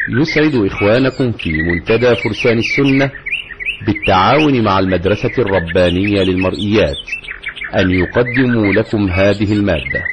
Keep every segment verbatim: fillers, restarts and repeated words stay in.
يسعد إخوانكم في منتدى فرسان السنة بالتعاون مع المدرسة الربانية للمرئيات أن يقدموا لكم هذه المادة.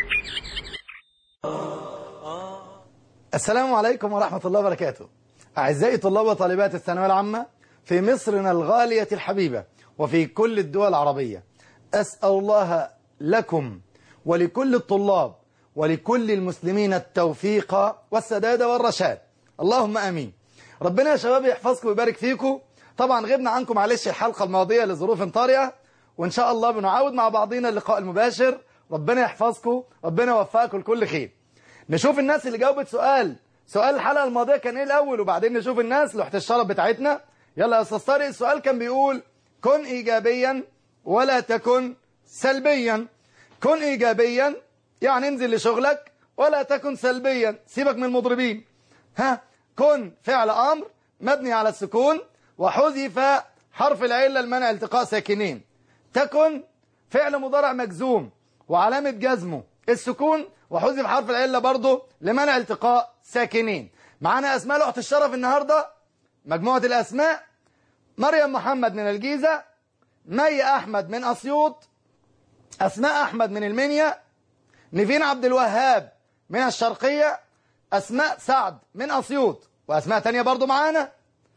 السلام عليكم ورحمة الله وبركاته. أعزائي طلاب وطالبات الثانوية العامة في مصرنا الغالية الحبيبة وفي كل الدول العربية، أسأل الله لكم ولكل الطلاب ولكل المسلمين التوفيق والسداد والرشاد، اللهم آمين. ربنا يا شباب يحفظكم ويبارك فيكم. طبعا غبنا عنكم معلش الحلقة الماضية لظروف طارئة، وإن شاء الله بنعاود مع بعضنا اللقاء المباشر. ربنا يحفظكم، ربنا يوفقكم لكل خير. نشوف الناس اللي جاوبت سؤال سؤال الحلقة الماضية كان ايه الأول، وبعدين نشوف الناس لوحة الشرف بتاعتنا. يلا يا أستاذ طارق، السؤال كان بيقول كن إيجابيا ولا تكن سلبيا. كن إيجابيا يعني انزل لشغلك، ولا تكن سلبيا سيبك من المضربين. ها، كن فعل أمر مبني على السكون وحذف حرف العلة لمنع التقاء ساكنين. تكن فعل مضارع مجزوم وعلامة جزمه السكون وحذف حرف العلة برضه لمنع التقاء ساكنين. معانا أسماء لوحة الشرف النهاردة، مجموعة الأسماء: مريم محمد من الجيزة، مي أحمد من أسيوط، أسماء أحمد من المنيا، نيفين عبد الوهاب من الشرقية، أسماء سعد من أسيوط، وأسماء تانية برضو معانا: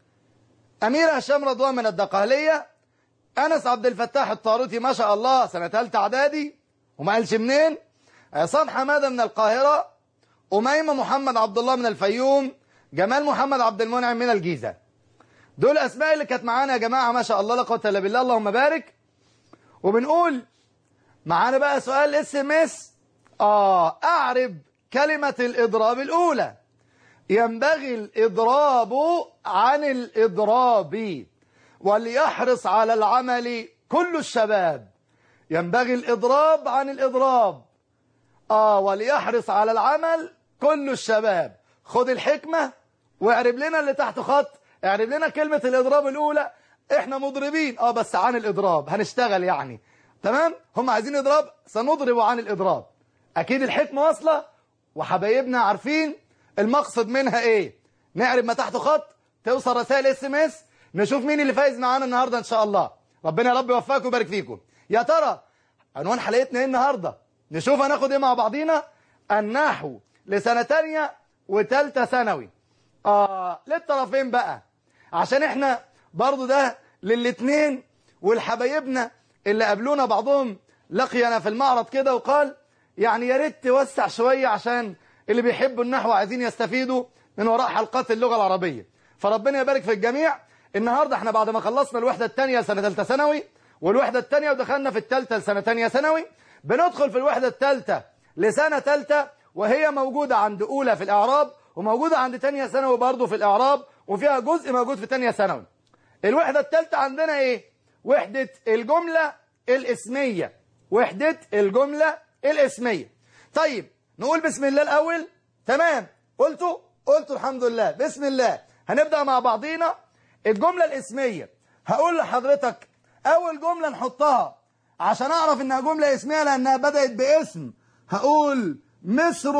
أمير هشام رضوان من الدقهلية، أنس عبد الفتاح الطاروتي ما شاء الله سنة ثالثة إعدادي وما قالش منين، عصام حمادة من القاهرة، أميمة محمد عبد الله من الفيوم، جمال محمد عبد المنعم من الجيزة. دول أسماء اللي كانت معانا يا جماعة، ما شاء الله لا قوة إلا بالله، اللهم بارك. وبنقول معانا بقى سؤال اس ام اس. اه اعرب كلمة الإضراب الأولى. ينبغي الإضراب عن الإضراب وليحرص على العمل كل الشباب. ينبغي الإضراب عن الإضراب اه وليحرص على العمل كل الشباب. خد الحكمة واعرب لنا اللي تحت خط، اعرب لنا كلمة الإضراب الأولى. احنا مضربين اه بس عن الإضراب هنشتغل يعني، تمام؟ هم عايزين إضراب، سنضرب عن الإضراب. أكيد الحكمة واصلة وحبايبنا عارفين المقصد منها إيه. نعرب ما تحت خط، توصل رسائل اس ام اس، نشوف مين اللي فايز معانا النهاردة إن شاء الله. ربنا يا رب يوفقكم ويبارك فيكم. يا ترى عنوان حلقتنا إيه النهاردة؟ نشوف هناخد إيه مع بعضينا. النحو لسنة تانية وتالتة ثانوي. آه للطرفين بقى، عشان إحنا برضو ده للاتنين. والحبايبنا اللي قابلونا بعضهم لقينا في المعرض كده وقال يعني يا ريت توسع شوية عشان اللي بيحبوا النحو عايزين يستفيدوا من وراء حلقات اللغة العربية. فربنا يبارك في الجميع. النهاردة احنا بعد ما خلصنا الوحدة الثانية سنة ثالثة ثانوي والوحدة الثانية ودخلنا في الثالثة لسنة ثانية ثانوي، بندخل في الوحدة الثالثة لسنة ثالثة، وهي موجودة عند أولى في الإعراب وموجودة عند ثانية ثانوي برضه في الإعراب، وفيها جزء موجود في ثانية ثانوي. الوحدة الثالثة عندنا ايه؟ وحدة الجملة الاسمية. وحدة الجملة الاسمية. طيب نقول بسم الله الأول. تمام، قلتوا قلتوا الحمد لله. بسم الله. هنبدأ مع بعضينا الجملة الاسمية. هقول لحضرتك أول جملة نحطها عشان أعرف إنها جملة اسمية لأنها بدأت باسم. هقول مصر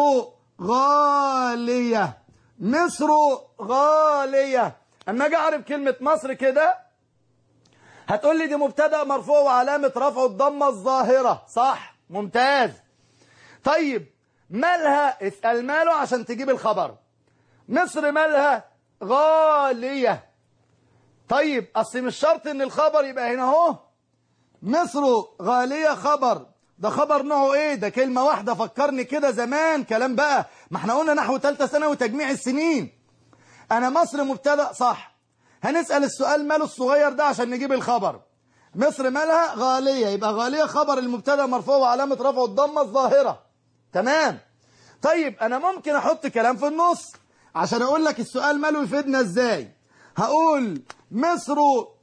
غالية. مصر غالية. أما أجي أعرف كلمة مصر كده هتقول لي دي مبتدأ مرفوع وعلامة رفعه الضمة الظاهرة. صح، ممتاز. طيب مالها؟ اسأل ماله عشان تجيب الخبر. مصر مالها؟ غالية. طيب أصل مش شرط إن الخبر يبقى هنا أهو. مصر غالية خبر، ده خبر نوعه إيه؟ ده كلمة واحدة. فكرني كده زمان كلام بقى، ما احنا قلنا نحو ثالثة ثانوي وتجميع السنين. أنا مصر مبتدأ صح، هنسأل السؤال ماله الصغير ده عشان نجيب الخبر. مصر مالها؟ غالية، يبقى غالية خبر المبتدأ مرفوع وعلامة رفعه الضمة الظاهرة. تمام. طيب أنا ممكن أحط كلام في النص عشان أقول لك السؤال ماله يفيدنا إزاي. هقول مصر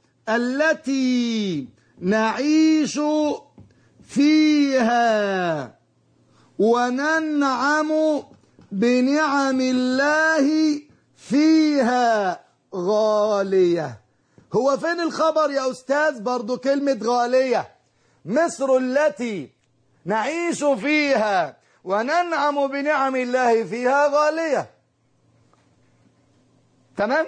التي نعيش فيها وننعم بنعم الله فيها غالية. هو فين الخبر يا أستاذ؟ برضو كلمة غالية. مصر التي نعيش فيها وننعم بنعم الله فيها غالية. تمام؟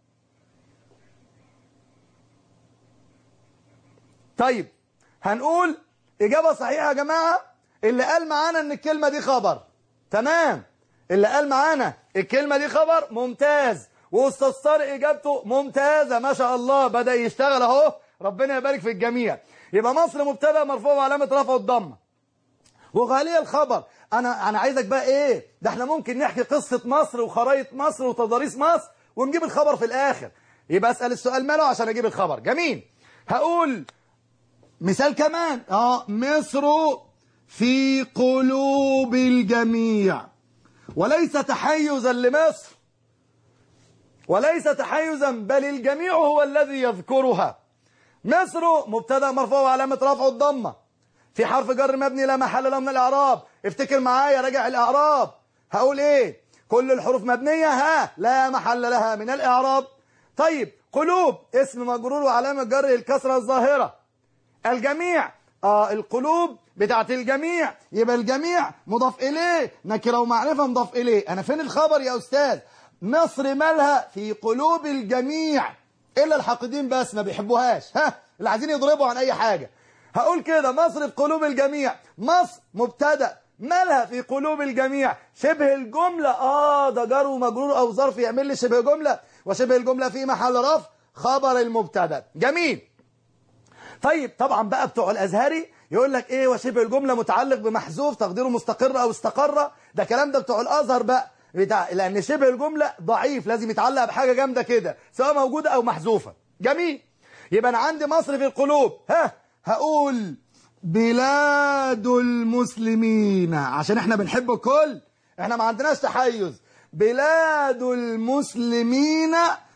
طيب هنقول إجابة صحيحة يا جماعة اللي قال معانا إن الكلمة دي خبر. تمام، اللي قال معانا الكلمة دي خبر ممتاز، وأستاذ طارق إجابته ممتازة ما شاء الله، بدأ يشتغل أهو، ربنا يبارك في الجميع. يبقى مصر مبتدأ مرفوع وعلامة رفعه الضمة، وغالية الخبر. أنا أنا عايزك بقى إيه؟ ده إحنا ممكن نحكي قصة مصر وخرايط مصر وتضاريس مصر ونجيب الخبر في الآخر. يبقى أسأل السؤال ماله عشان أجيب الخبر. جميل. هقول مثال كمان. اه مصر في قلوب الجميع، وليس تحيزا لمصر، وليس تحيزا، بل الجميع هو الذي يذكرها. مصر مبتدا مرفوع وعلامة رفعه الضمة، في حرف جر مبني لا محل له من الإعراب. افتكر معايا، راجع الإعراب. هقول ايه؟ كل الحروف مبنية ها لا محل لها من الإعراب. طيب قلوب اسم مجرور وعلامة جره الكسرة الظاهرة. الجميع اه القلوب بتاعت الجميع، يبقى الجميع مضاف اليه، نكره ومعرفه مضاف اليه. انا فين الخبر يا استاذ؟ مصر مالها في قلوب الجميع الا الحاقدين بس ما بيحبوهاش، ها اللي عايزين يضربوا عن اي حاجه. هقول كده مصر في قلوب الجميع، مصر مبتدا مالها في قلوب الجميع، شبه الجمله اه ده جار ومجرور او ظرف يعمل لي شبه جمله، وشبه الجمله في محل رفع خبر المبتدا. جميل. طيب طبعا بقى بتوع الازهري يقول لك ايه وشبه الجمله متعلق بمحذوف تقديره مستقر او استقر، ده كلام ده بتوع الازهر بقى بتاع، لان شبه الجمله ضعيف لازم يتعلق بحاجه جامده كده سواء موجوده او محذوفه. جميل. يبقى انا عندي مصر في القلوب، ها هقول بلاد المسلمين عشان احنا بنحب الكل، احنا ما عندناش تحيز. بلاد المسلمين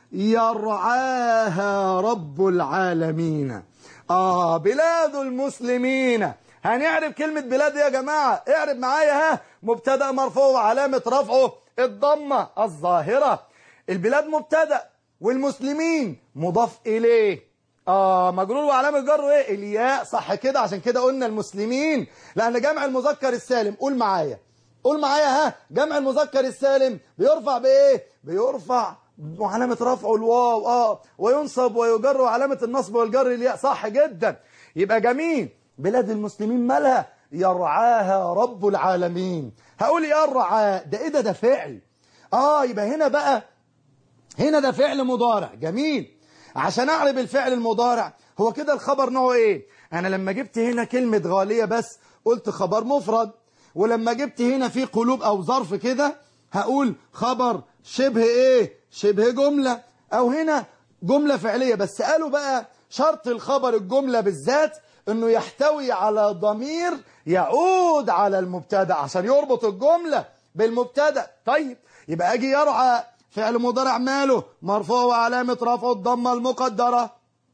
يرعاها رب العالمين. آه بلاد المسلمين. هنعرف كلمة بلاد يا جماعة، اعرف معايا ها مبتدأ مرفوع وعلامة رفعه الضمة الظاهرة. البلاد مبتدأ والمسلمين مضاف إليه، آه مجرور وعلامة جره إيه؟ الياء، صح كده؟ عشان كده قلنا المسلمين لأن جمع المذكر السالم. قول معايا قول معايا ها جمع المذكر السالم بيرفع بإيه؟ بيرفع وعلامة رفعه الواو، اه وينصب ويجر وعلامة النصب والجر الياء، صح جدا. يبقى جميل. بلاد المسلمين مالها؟ يرعاها رب العالمين. هقول يرعى ده ايه ده؟ ده فعل. اه يبقى هنا بقى هنا ده فعل مضارع. جميل. عشان اعرف الفعل المضارع هو كده الخبر نوعه ايه؟ انا لما جبت هنا كلمة غالية بس قلت خبر مفرد، ولما جبت هنا في قلوب او ظرف كده هقول خبر شبه ايه؟ شبه جملة، او هنا جملة فعلية. بس قالوا بقى شرط الخبر الجملة بالذات انه يحتوي على ضمير يعود على المبتدا عشان يربط الجملة بالمبتدا. طيب يبقى اجي يرعى فعل مضارع ماله؟ مرفوع وعلامة رفعه الضمة المقدرة.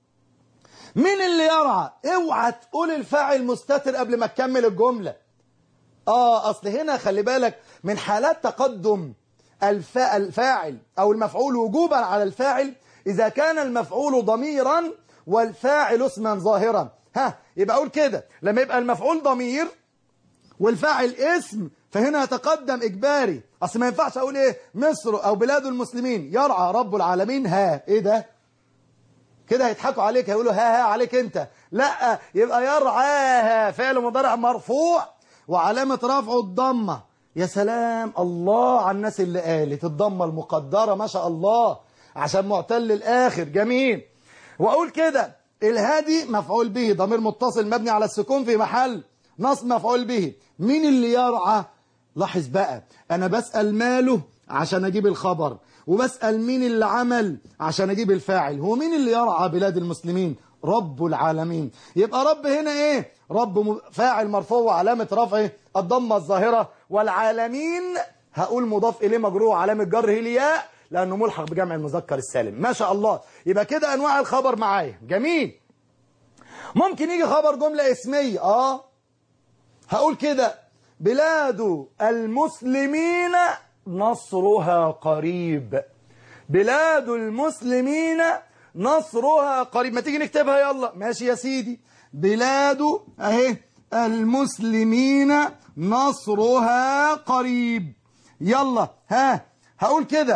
مين اللي يرعى؟ اوعى تقول الفاعل مستتر قبل ما تكمل الجملة. اه اصل هنا خلي بالك من حالات تقدم الفاعل او المفعول وجوبا على الفاعل اذا كان المفعول ضميرا والفاعل اسما ظاهرا. ها يبقى اقول كده لما يبقى المفعول ضمير والفاعل اسم فهنا يتقدم اجباري. اصل ما ينفعش اقول ايه مصر او بلاد المسلمين يرعى رب العالمين. ها ايه ده كده؟ هيضحكوا عليك، هيقولوا ها ها عليك انت. لا، يبقى يرعاها فعل مضارع مرفوع وعلامة رفعه الضمة. يا سلام الله على الناس اللي قالت الضمة المقدرة ما شاء الله عشان معتل الآخر. جميل. وأقول كده الهادي مفعول به ضمير متصل مبني على السكون في محل نصب مفعول به. مين اللي يرعى؟ لاحظ بقى أنا بسأل ماله عشان أجيب الخبر، وبسأل مين اللي عمل عشان أجيب الفاعل. هو مين اللي يرعى بلاد المسلمين؟ رب العالمين. يبقى رب هنا ايه؟ رب فاعل مرفوع وعلامة رفعه الضمة الظاهرة، والعالمين هقول مضاف إليه مجرور علامة جره الياء لأنه ملحق بجمع المذكر السالم. ما شاء الله. يبقى كده أنواع الخبر معايا. جميل. ممكن يجي خبر جملة اسمية. اه هقول كده بلاد المسلمين نصرها قريب. بلاد المسلمين نصرها قريب. ما تيجي نكتبها يلا. ماشي يا سيدي. بلاد اهي المسلمين نصرها قريب. يلا ها هقول كده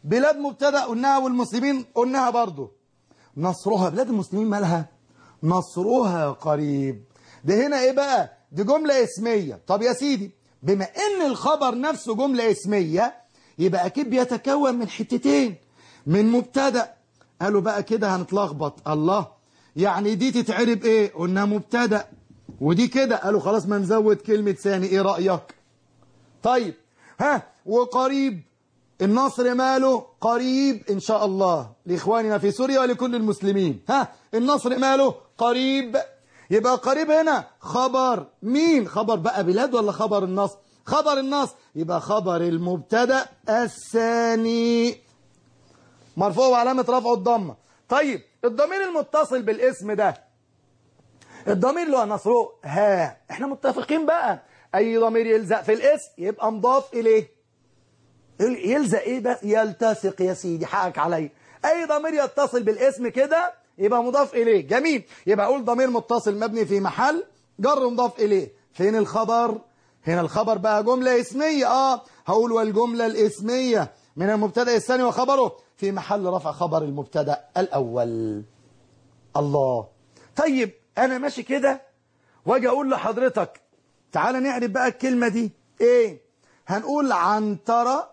بلاد مبتدأ قلناها، والمسلمين قلناها برضو. نصرها، بلاد المسلمين مالها؟ نصرها قريب. ده هنا ايه بقى؟ دي جملة اسمية. طب يا سيدي، بما ان الخبر نفسه جملة اسمية يبقى اكيد بيتكون من حتتين، من مبتدأ. قالوا بقى كده هنتلخبط. الله، يعني دي تتعرب ايه؟ قلنا مبتدأ. ودي كده قالوا خلاص ما نزود كلمة ثاني. ايه رأيك؟ طيب ها، وقريب النصر ماله؟ قريب ان شاء الله لاخواننا في سوريا ولكل المسلمين. ها، النصر ماله؟ قريب. يبقى قريب هنا خبر مين؟ خبر بقى بلاد ولا خبر النصر؟ خبر النصر. يبقى خبر المبتدأ الثاني مرفوع وعلامة رفعه الضمة. طيب الضمير المتصل بالاسم ده، الضمير اللي هو نصره ها، احنا متفقين بقى اي ضمير يلزق في الاسم يبقى مضاف اليه. يلزق ايه بقى؟ يلتصق يا سيدي، حقك عليا. اي ضمير يتصل بالاسم كده يبقى مضاف اليه. جميل. يبقى اقول ضمير متصل مبني في محل جر مضاف اليه. فين الخبر؟ هنا الخبر بقى جملة اسمية. اه هقول والجملة الاسمية من المبتدأ الثاني وخبره في محل رفع خبر المبتدأ الاول. الله. طيب انا ماشي كده واجي اقول لحضرتك تعالى نعرف بقى الكلمة دي ايه. هنقول عنترة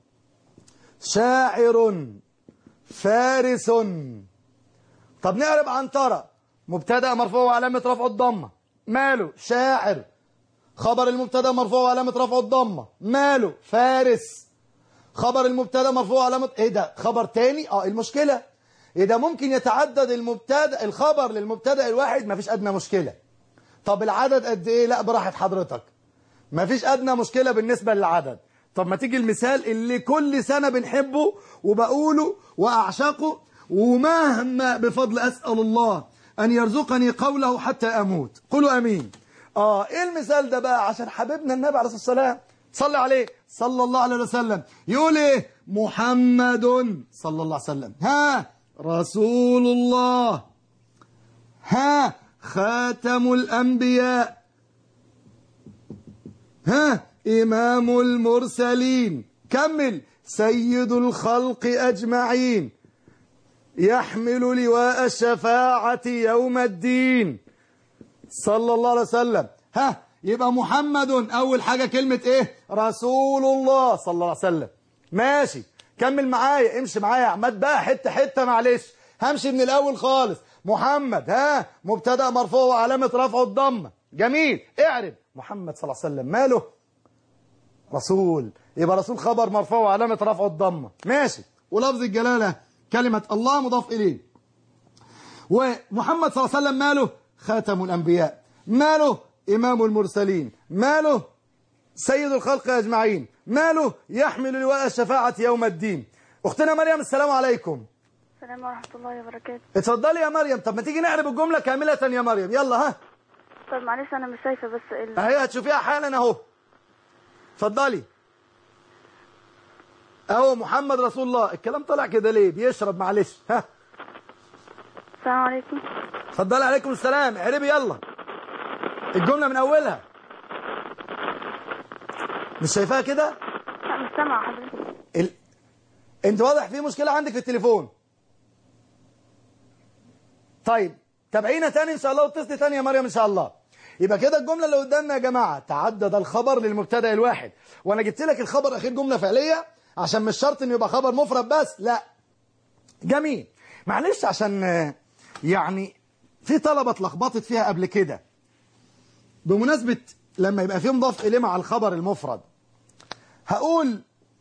شاعر فارس. طب نعرف عنترة مبتدأ مرفوع وعلامة رفعه الضمة. ماله؟ شاعر. خبر المبتدأ مرفوع وعلامة رفعه الضمة. ماله؟ فارس. خبر المبتدأ مرفوع وعلامة ايه ده؟ خبر تاني. اه المشكلة ايه ده؟ ممكن يتعدد المبتدأ الخبر للمبتدأ الواحد، مفيش ادنى مشكلة. طب العدد قد ايه؟ لا براحة حضرتك، مفيش ادنى مشكلة بالنسبة للعدد. طب ما تيجي المثال اللي كل سنة بنحبه وبقوله واعشقه، ومهما بفضل اسأل الله ان يرزقني قوله حتى اموت. قولوا امين. اه ايه المثال ده بقى؟ عشان حبيبنا النبي عليه الصلاة والسلام، صلى عليه صلى الله عليه وسلم، يقول ايه؟ محمد صلى الله عليه وسلم ها رسول الله ها خاتم الأنبياء ها إمام المرسلين. كمل. سيد الخلق أجمعين يحمل لواء الشفاعة يوم الدين صلى الله عليه وسلم. ها يبقى محمد أول حاجة كلمة إيه؟ رسول الله صلى الله عليه وسلم. ماشي، كمل معايا، امشي معايا يا عماد بقى حتة حتة، معلش همشي من الأول خالص. محمد ها مبتدأ مرفوع وعلامة رفعه الضمة. جميل. اعرف محمد صلى الله عليه وسلم ماله؟ رسول. يبقى رسول خبر مرفوع وعلامة رفعه الضمة. ماشي. ولفظ الجلالة كلمة الله مضاف إليه. ومحمد صلى الله عليه وسلم ماله؟ خاتم الأنبياء. ماله؟ إمام المرسلين. ماله؟ سيد الخلق أجمعين. ماله؟ يحمل لواء الشفاعة يوم الدين. أختنا مريم السلام عليكم. السلام ورحمة الله وبركاته. اتفضلي يا مريم. طب ما تيجي نعرف الجملة كاملة يا مريم، يلا ها. طب معلش أنا مش شايفة بس ال... اهي هتشوفيها حالا اهو. اتفضلي اهو. محمد رسول الله. الكلام طلع كده ليه؟ بيشرب معلش. ها السلام عليكم. اتفضلي. عليكم السلام. اعربي يلا الجملة من أولها. مش شايفاها كده؟ لا مش سامعة حضرتك. ال... انت واضح في مشكلة عندك في التليفون. طيب تابعينا تاني ان شاء الله واتصلي تاني يا مريم ان شاء الله. يبقى كده الجملة اللي قدامنا يا جماعة تعدد الخبر للمبتدأ الواحد. وانا جبت لك الخبر اخير جملة فعلية عشان مش شرط انه يبقى خبر مفرد بس، لا. جميل. معلش عشان يعني في طلبة اتلخبطت فيها قبل كده. بمناسبة لما يبقى فيه مضاف إليه مع الخبر المفرد، هقول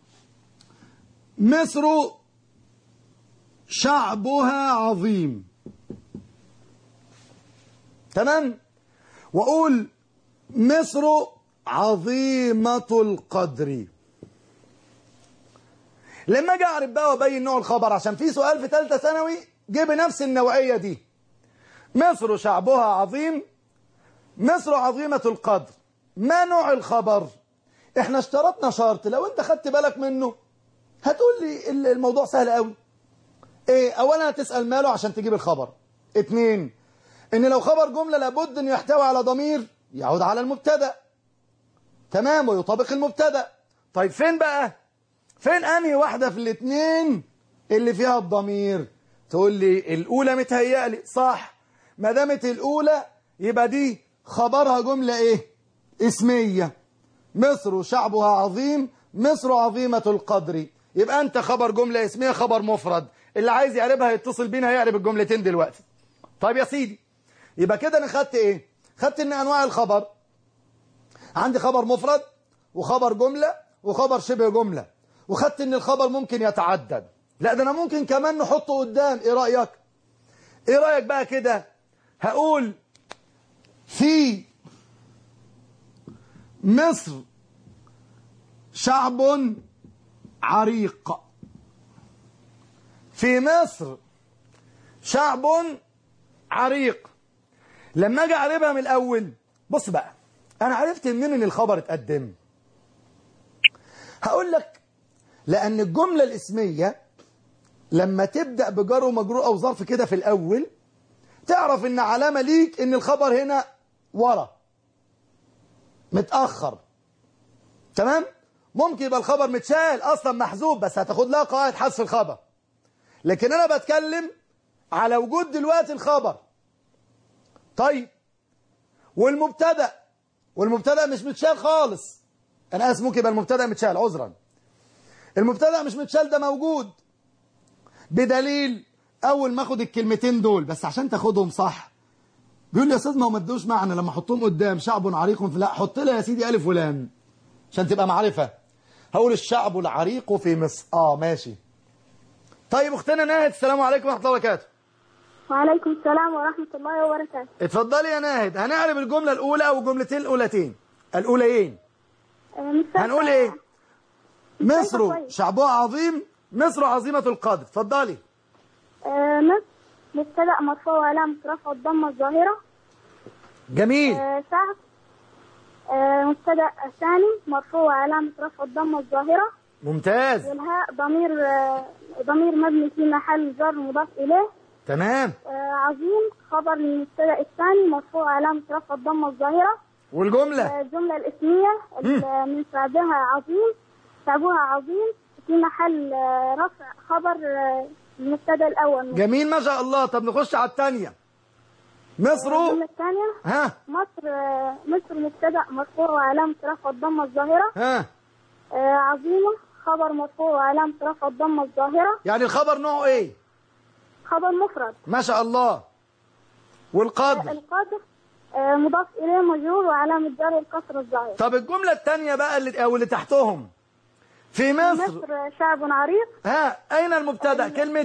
مصر شعبها عظيم، تمام؟ وأقول مصر عظيمة القدر. لما اجي اعرف بقى وابين نوع الخبر، عشان في سؤال في ثالثه ثانوي جه بنفس النوعيه دي. مصر شعبها عظيم، مصر عظيمة القدر. ما نوع الخبر؟ احنا اشترطنا شرط لو انت خدت بالك منه هتقول لي الموضوع سهل قوي. ايه؟ اولا هتسأل ماله عشان تجيب الخبر. اتنين، ان لو خبر جملة لابد انه يحتوي على ضمير يعود على المبتدأ، تمام، ويطابق المبتدأ. طيب فين بقى؟ فين انهي واحدة في الاتنين اللي فيها الضمير؟ تقول لي الاولى متهيألي صح. ما دامت الاولى يبقى دي خبرها جملة ايه؟ اسمية. مصر شعبها عظيم، مصر عظيمة القدر. يبقى انت خبر جملة اسمية، خبر مفرد. اللي عايز يعربها يتصل بينا هيعرب الجملتين دلوقتي. طيب يا سيدي، يبقى كده انا خدت ايه؟ خدت ان انواع الخبر عندي خبر مفرد وخبر جملة وخبر شبه جملة، وخدت ان الخبر ممكن يتعدد. لا ده انا ممكن كمان نحطه قدام. ايه رأيك؟ ايه رأيك بقى كده؟ هقول في مصر شعب عريق. في مصر شعب عريق. لما اجي اعربها من الاول، بص بقى، انا عرفت منين ان الخبر اتقدم؟ هقول لك لان الجملة الاسمية لما تبدأ بجر ومجرور او ظرف كده في الاول، تعرف ان علامة ليك ان الخبر هنا ورا متأخر. تمام؟ ممكن يبقى الخبر متشال اصلا محذوف، بس هتاخد لها قواعد حذف الخبر. لكن انا بتكلم على وجود دلوقتي الخبر. طيب والمبتدا، والمبتدا مش متشال خالص. انا اسف، ممكن يبقى المبتدا متشال، عذرا. المبتدا مش متشال، ده موجود، بدليل اول ما اخد الكلمتين دول بس عشان تاخدهم صح. بيقول لي يا استاذ ما هو ما ادوش معنى لما احطهم قدام شعب عريق. لا، حط لها يا سيدي الف ولام عشان تبقى معرفه. هقول الشعب العريق في مصر. اه ماشي. طيب اختنا ناهد، السلام عليكم ورحمه الله وبركاته. وعليكم السلام ورحمة الله وبركاته. اتفضلي يا ناهد. هنعرف الجمله الاولى او الجملتين الاولتين الاوليين. هنقول ايه؟ مصر شعبها عظيم، مصر عظيمه القدر. اتفضلي. آه مصر مبتدأ مرفوع وعلامة رفع الضمة الظاهرة. جميل. آه شعب آه مبتدأ ثاني مرفوع وعلامة رفع الضمة الظاهرة. ممتاز. والهاء ضمير آه ضمير مبني في محل جر مضاف إليه. تمام. آه عظيم خبر للمبتدأ الثاني مرفوع علامة رفع الضمة الظاهرة. والجملة آه الجملة الاسمية من شعبها عظيم، شعبها عظيم في محل آه رفع خبر آه المبتدأ الأول. جميل ما شاء الله. طب نخش على الثانية. مصر. الجملة الثانية ها مصر آه مصر مبتدأ مرفوع وعلامة رفع الضمة الظاهرة. ها آه عظيمة خبر مرفوع وعلامة رفع الضمة الظاهرة. يعني الخبر نوعه ايه؟ خبر مفرد. ما شاء الله. والقدر؟ آه القدر آه مضاف إليه مجرور وعلامة جر الكسر الظاهرة. طب الجملة الثانية بقى اللي او اللي تحتهم، في مصر مصر شعب عريق. ها أين المبتدأ؟ كلمة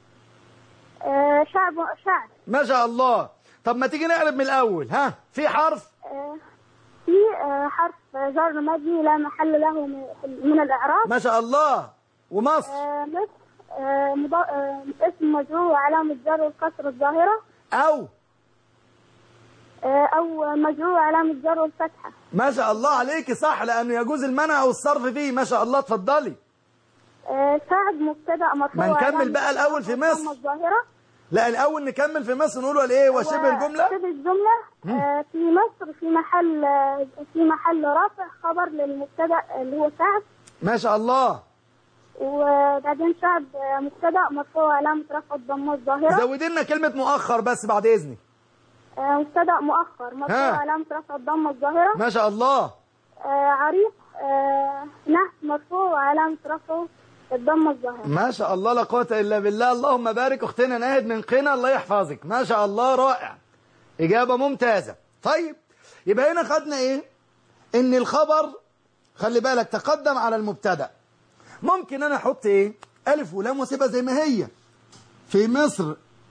آه شعب شعب. ما شاء الله. طب ما تيجي نقلب من الأول. ها في حرف آه في آه حرف جر مبني لا محل له من الإعراب. ما شاء الله. ومصر آه مصر آه مضا... آه اسم مجرور وعلامة جر الكسر الظاهرة. أو آه أو مجرور علامة جر الفتحة. ما شاء الله عليك، صح، لأنه يجوز المنع أو الصرف فيه. ما شاء الله. اتفضلي. آه شعب مبتدأ مرفوع. ما نكمل بقى الأول في مصر. الظاهرة. لا الأول نكمل في مصر نقول ولا إيه؟ وشبه الجملة. شبه الجملة آه في مصر في محل آه في محل رفع خبر للمبتدأ اللي هو شعب. ما شاء الله. وبعدين شعب آه مبتدأ مرفوع علامة رفع الضمة الظاهرة. زودي لنا كلمة مؤخر بس بعد إذنك. آه مبتدأ مؤخر مرفوع علامة رفع الضمة الظاهرة. ما شاء الله. آه عريق آه نحت مرفوع وعلامة رفعه الضمة الظاهرة. ما شاء الله لا قوة إلا بالله. اللهم بارك أختنا ناهد من قنا، الله يحفظك. ما شاء الله، رائع، إجابة ممتازة. طيب يبقى هنا خدنا إيه؟ إن الخبر خلي بالك تقدم على المبتدأ. ممكن أنا أحط إيه؟ ألف ولام واسيبها زي ما هي. في مصر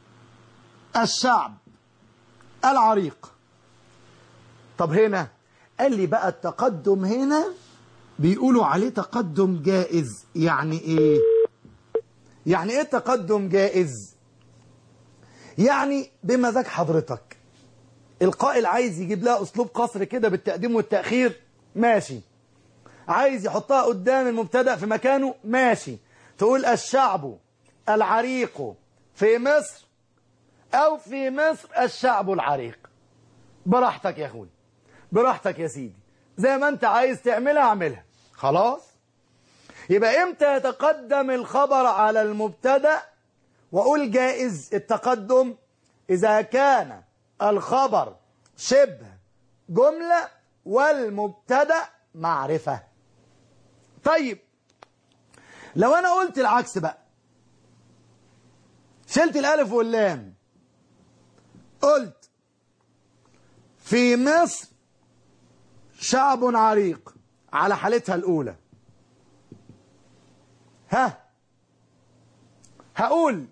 الشعب العريق. طب هنا قال لي بقى التقدم هنا بيقولوا عليه تقدم جائز. يعني ايه؟ يعني ايه تقدم جائز؟ يعني بمزاج حضرتك. القائل عايز يجيب لها اسلوب قصر كده بالتقديم والتأخير، ماشي. عايز يحطها قدام المبتدأ في مكانه، ماشي. تقول الشعب العريق في مصر، او في مصر الشعب العريق. براحتك يا اخوي، براحتك يا سيدي، زي ما انت عايز تعملها اعملها. خلاص. يبقى امتى يتقدم الخبر على المبتدأ؟ وأقول جائز التقدم إذا كان الخبر شبه جملة والمبتدأ معرفة. طيب لو أنا قلت العكس بقى، شلت الألف واللام، قلت في مصر شعب عريق على حالتها الأولى، ها هقول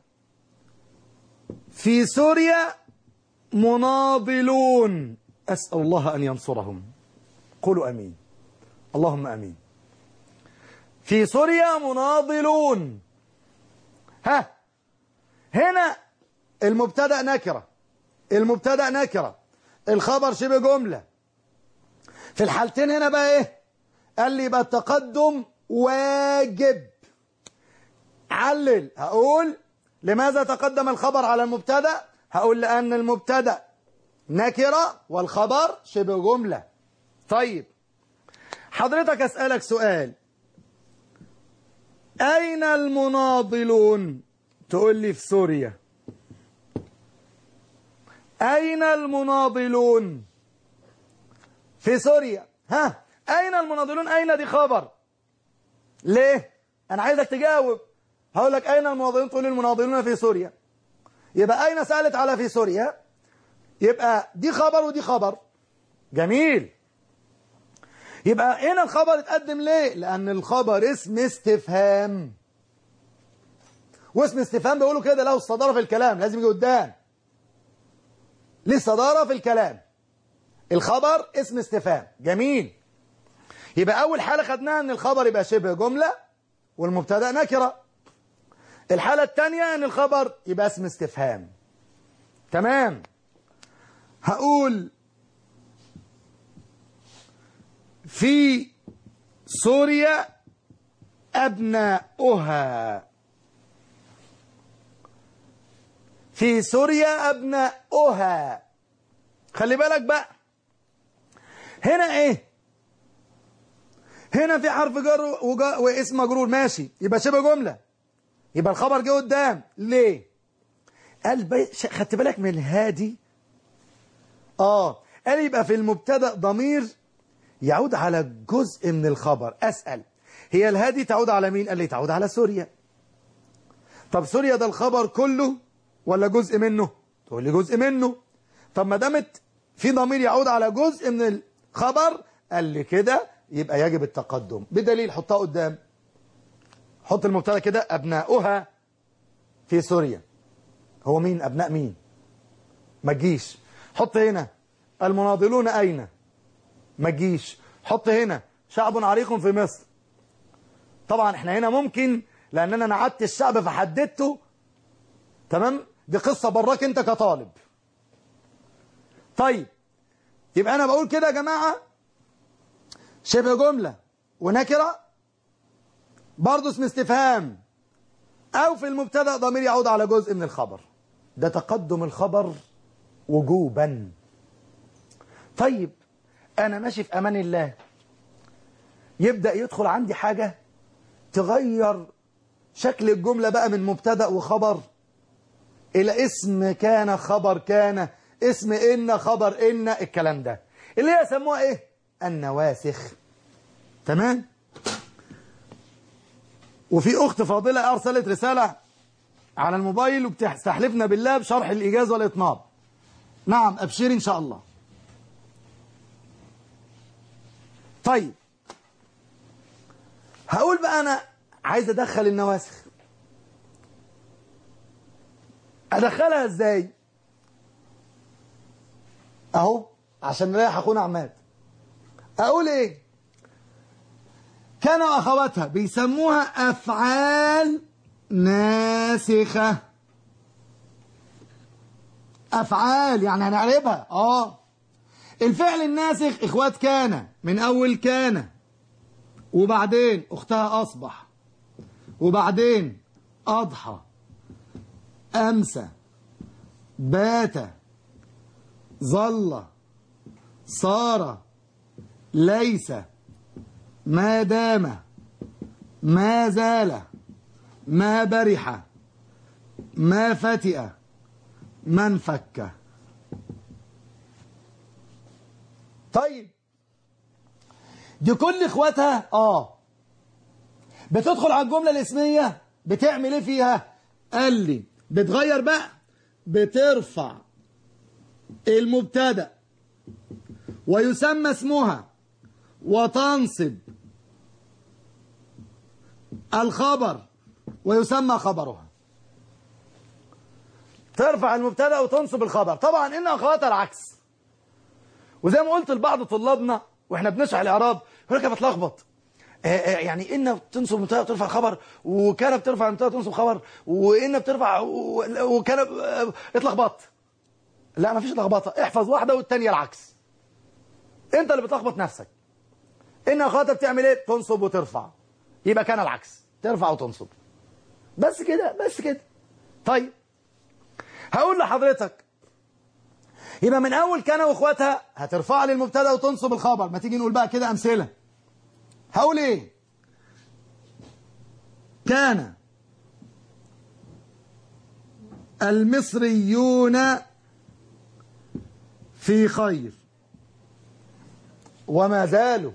في سوريا مناضلون أسأل الله أن ينصرهم، قولوا أمين، اللهم أمين. في سوريا مناضلون، ها هنا المبتدأ نكرة، المبتدأ نكرة، الخبر شبه جملة. في الحالتين هنا بقى ايه؟ قال لي يبقى التقدم واجب. علل، هقول لماذا تقدم الخبر على المبتدأ؟ هقول لأن المبتدأ نكرة والخبر شبه جملة. طيب حضرتك أسألك سؤال، أين المناضلون؟ تقول لي في سوريا. أين المناضلون؟ في سوريا. ها أين المناضلون؟ أين دي خبر، ليه؟ أنا عايزك تجاوب. هقول لك أين المناضلون، تقول لي المناضلون في سوريا. يبقى أين سألت على في سوريا، يبقى دي خبر ودي خبر. جميل. يبقى هنا الخبر اتقدم ليه؟ لأن الخبر اسم استفهام، واسم استفهام بيقولوا كده له الصدارة في الكلام، لازم يجي قدام، ليه الصدارة في الكلام. الخبر اسم استفهام. جميل. يبقى أول حالة خدناها أن الخبر يبقى شبه جملة والمبتدأ نكرة. الحالة الثانية أن الخبر يبقى اسم استفهام. تمام. هقول في سوريا أبناؤها، في سوريا أبناؤها. خلي بالك بقى هنا ايه؟ هنا في حرف جر واسم مجرور، ماشي، يبقى شبه جملة، يبقى الخبر جه قدام. ليه؟ قال بي... خدت بالك من الهادي؟ اه قال يبقى في المبتدأ ضمير يعود على جزء من الخبر. أسأل هي الهادي تعود على مين؟ قال لي تعود على سوريا. طب سوريا ده الخبر كله ولا جزء منه؟ تقول لي جزء منه. طب ما دامت في ضمير يعود على جزء من الخبر، قال لي كده يبقى يجب التقدم. بدليل حطها قدام، حط المبتدا كده أبناؤها في سوريا. هو مين أبناء مين؟ ما تجيش. حط هنا المناضلون أين؟ ما تجيش. حط هنا شعب عريق في مصر. طبعا احنا هنا ممكن لأن أنا نعدت الشعب فحددته. تمام، دي قصة براك أنت كطالب. طيب يبقى أنا بقول كده يا جماعة شبه جملة ونكرة، برضه اسم استفهام، أو في المبتدأ ضمير يعود على جزء من الخبر. ده تقدم الخبر وجوبا. طيب أنا ماشي في أمان الله، يبدأ يدخل عندي حاجة تغير شكل الجملة بقى من مبتدأ وخبر إلى اسم كان خبر كان، اسم إن خبر إن، الكلام ده اللي هي يسموها إيه؟ النواسخ. تمام. وفي أخت فاضلة أرسلت رسالة على الموبايل وبتستحلفنا بالله بشرح الإيجاز والإطناب. نعم أبشري إن شاء الله. طيب هقول بقى أنا عايز أدخل النواسخ، أدخلها إزاي؟ أهو عشان نريح أخونا عماد. أقول إيه؟ كانوا أخواتها بيسموها أفعال ناسخة. أفعال يعني هنعربها. آه الفعل الناسخ إخوات كان، من أول كان، وبعدين أختها أصبح، وبعدين أضحى، أمسى، بات، ظل، صار، ليس، ما دام، ما زال، ما برح، ما فتئ، ما انفك. طيب دي كل اخواتها اه بتدخل على الجملة الاسمية بتعمل ايه فيها؟ قال لي بتغير بقى، بترفع المبتدأ ويسمى اسمها وتنصب الخبر ويسمى خبرها. ترفع المبتدأ وتنصب الخبر. طبعا ان اخواتها العكس، وزي ما قلت لبعض طلابنا واحنا بنشرح الاعراب يقول لك بتلخبط، يعني ان بتنصب المبتدأ وترفع خبر، وكان بترفع المبتدأ وتنصب خبر، وان بترفع وكان اتلخبطت. لا مفيش لخبطه، احفظ واحده والثانيه العكس. انت اللي بتلخبط نفسك. ان اخواتها بتعمل ايه؟ تنصب وترفع، يبقى كان العكس، ترفع وتنصب. بس كده بس كده. طيب هقول لحضرتك يبقى من اول كان واخواتها هترفع لي المبتدا وتنصب الخبر. ما تيجي نقول بقى كده امثله. هقول ايه؟ كان المصريون في خير وما زالوا،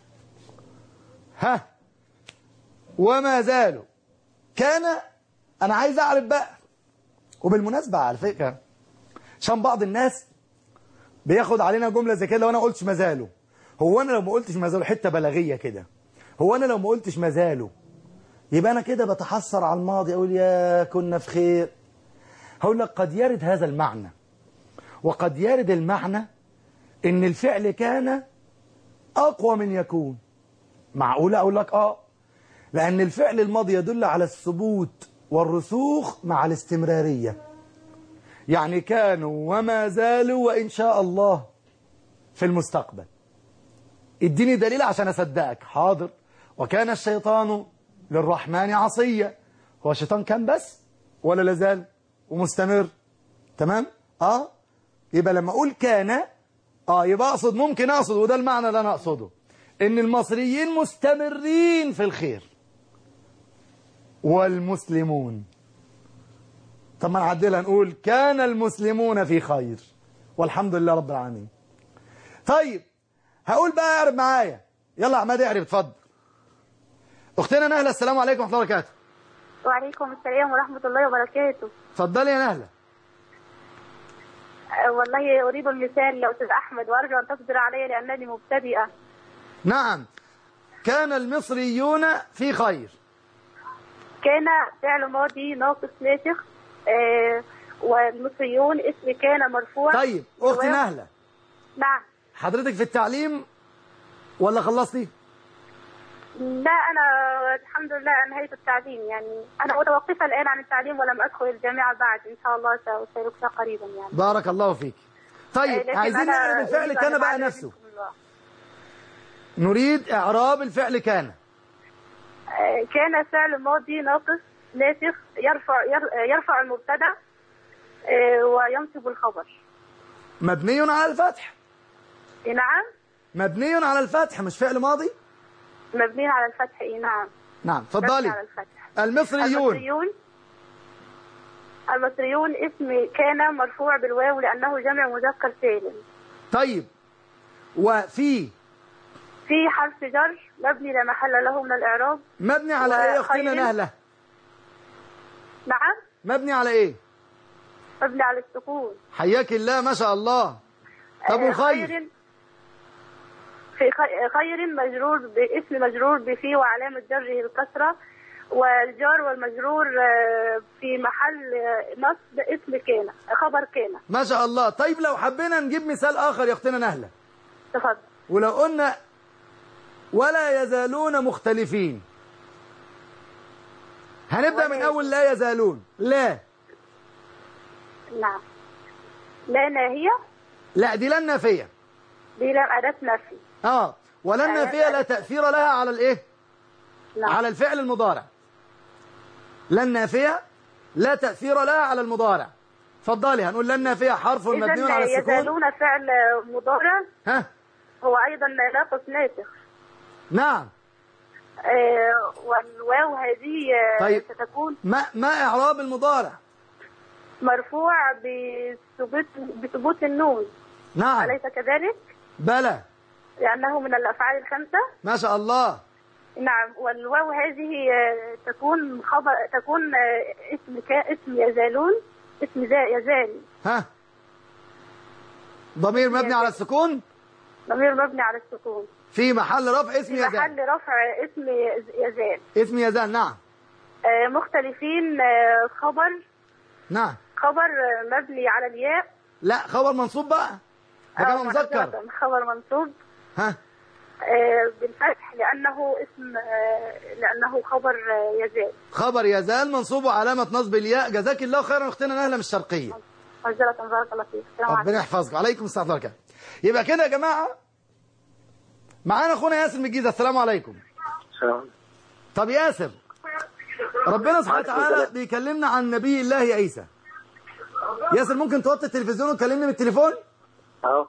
ها وما زالوا. كان انا عايز اعرف بقى، وبالمناسبه على فكره عشان بعض الناس بياخد علينا جمله زي كده، لو انا قلتش ما زالوا، هو انا لو ما قلتش ما زالوا حته بلاغيه كده، هو انا لو ما قلتش ما زالوا يبقى انا كده بتحسر على الماضي، اقول يا كنا في خير. هقول لك قد يرد هذا المعنى، وقد يرد المعنى ان الفعل كان اقوى من يكون. معقوله اقول لك اه، لان الفعل الماضي يدل على الثبوت والرسوخ مع الاستمراريه. يعني كانوا وما زالوا وان شاء الله في المستقبل. اديني دليل عشان اصدقك. حاضر. وكان الشيطان للرحمن عصيا. هو الشيطان كان بس ولا لازال ومستمر؟ تمام. اه يبقى لما اقول كان اه يبقى اقصد، ممكن اقصد، وده المعنى اللي انا اقصده، ان المصريين مستمرين في الخير والمسلمون. طب ما نعدلها نقول كان المسلمون في خير والحمد لله رب العالمين. طيب هقول بقى اعرب معايا. يلا عماد اعرب اتفضل. اختنا نهله السلام عليكم ورحمه الله وبركاته. وعليكم السلام ورحمة الله وبركاته. اتفضلي يا نهله. أه والله أريد المثال يا أستاذ أحمد، وأرجو أن تصبر علي لأنني مبتدئة. نعم. كان المصريون في خير. كان فعل ماضي ناقص ناسخ، أه والمصريون اسم كان مرفوع. طيب أختي نهله. نعم. حضرتك في التعليم ولا خلصتي؟ لا أنا الحمد لله أنهيت التعليم، يعني أنا متوقفة الآن عن التعليم ولم أدخل الجامعة بعد، إن شاء الله سأشاركها قريبا يعني. بارك الله فيك. طيب عايزين نعرف الفعل كان بقى نفسه. نريد إعراب الفعل كان. كان فعل ماضي ناقص ناسخ يرفع يرفع المبتدأ وينصب الخبر. مبني على الفتح. نعم. مبني على الفتح، مش فعل ماضي؟ مبني على الفتح. اي نعم. نعم اتفضلي. على الفتح. المصريون. المصريون المصريون اسم كان مرفوع بالواو لأنه جمع مذكر سالم. طيب وفي في حرف جر مبني لا محل له من الإعراب. مبني على ايه يا اختنا نهله؟ نعم. مبني على ايه؟ مبني على السكون. حياك الله ما شاء الله. طب وخير؟ خير في خير مجرور باسم مجرور بفي وعلامة جره الكسرة، والجار والمجرور في محل نصب اسم كان خبر كان. ما شاء الله. طيب لو حبينا نجيب مثال آخر يا اختنا نهله. تفضل. ولو قلنا ولا يزالون مختلفين، هنبدأ من أول لا يزالون. لا. نعم. لا ناهية. لا دي لا نافية. دي لا أداة نفي. اه ولا نافية لا تأثير لها على الايه؟ نعم. على الفعل المضارع. لا نافية لا تأثير لها على المضارع. اتفضلي. هنقول لا نافية حرف مبني على السكون. يزالون فعل مضارع. ها. هو أيضا ناقص ناسخ. نعم. آه، والواو هذه آه، طيب. ستكون ما ما إعراب المضارع؟ مرفوع بثبوت بثبوت النون. نعم. أليس كذلك؟ بلى. لأنه من الأفعال الخمسة. ما شاء الله. نعم. والواو هذه آه، تكون خبر تكون آه، اسم كا اسم يزالون اسم يزال. ها. ضمير مبني على السكون. ضمير مبني على السكون. في محل رفع اسم يزال. في محل رفع اسم يزال. اسم يزال. نعم. آه، مختلفين. آه، خبر. نعم. خبر آه، مبني على الياء. لا خبر منصوب بقى. ده آه، جمع مذكر. خبر منصوب. ها. آه، بالفتح لأنه اسم آه، لأنه خبر آه، يزال. خبر يزال منصوب وعلامة نصب الياء. جزاك الله خيرا أختنا نهلة من الشرقية. عزلة بارك الله فيك. السلام عليكم. ربنا يحفظك. عليكم السلام ورحمة الله. يبقى كده يا جماعة معانا أخونا ياسر من الجيزة. السلام عليكم. سلام. طب ياسر، ربنا سبحانه وتعالى بيكلمنا عن نبي الله عيسى. ياسر ممكن توطي التلفزيون وتكلمني من التليفون؟ اهو.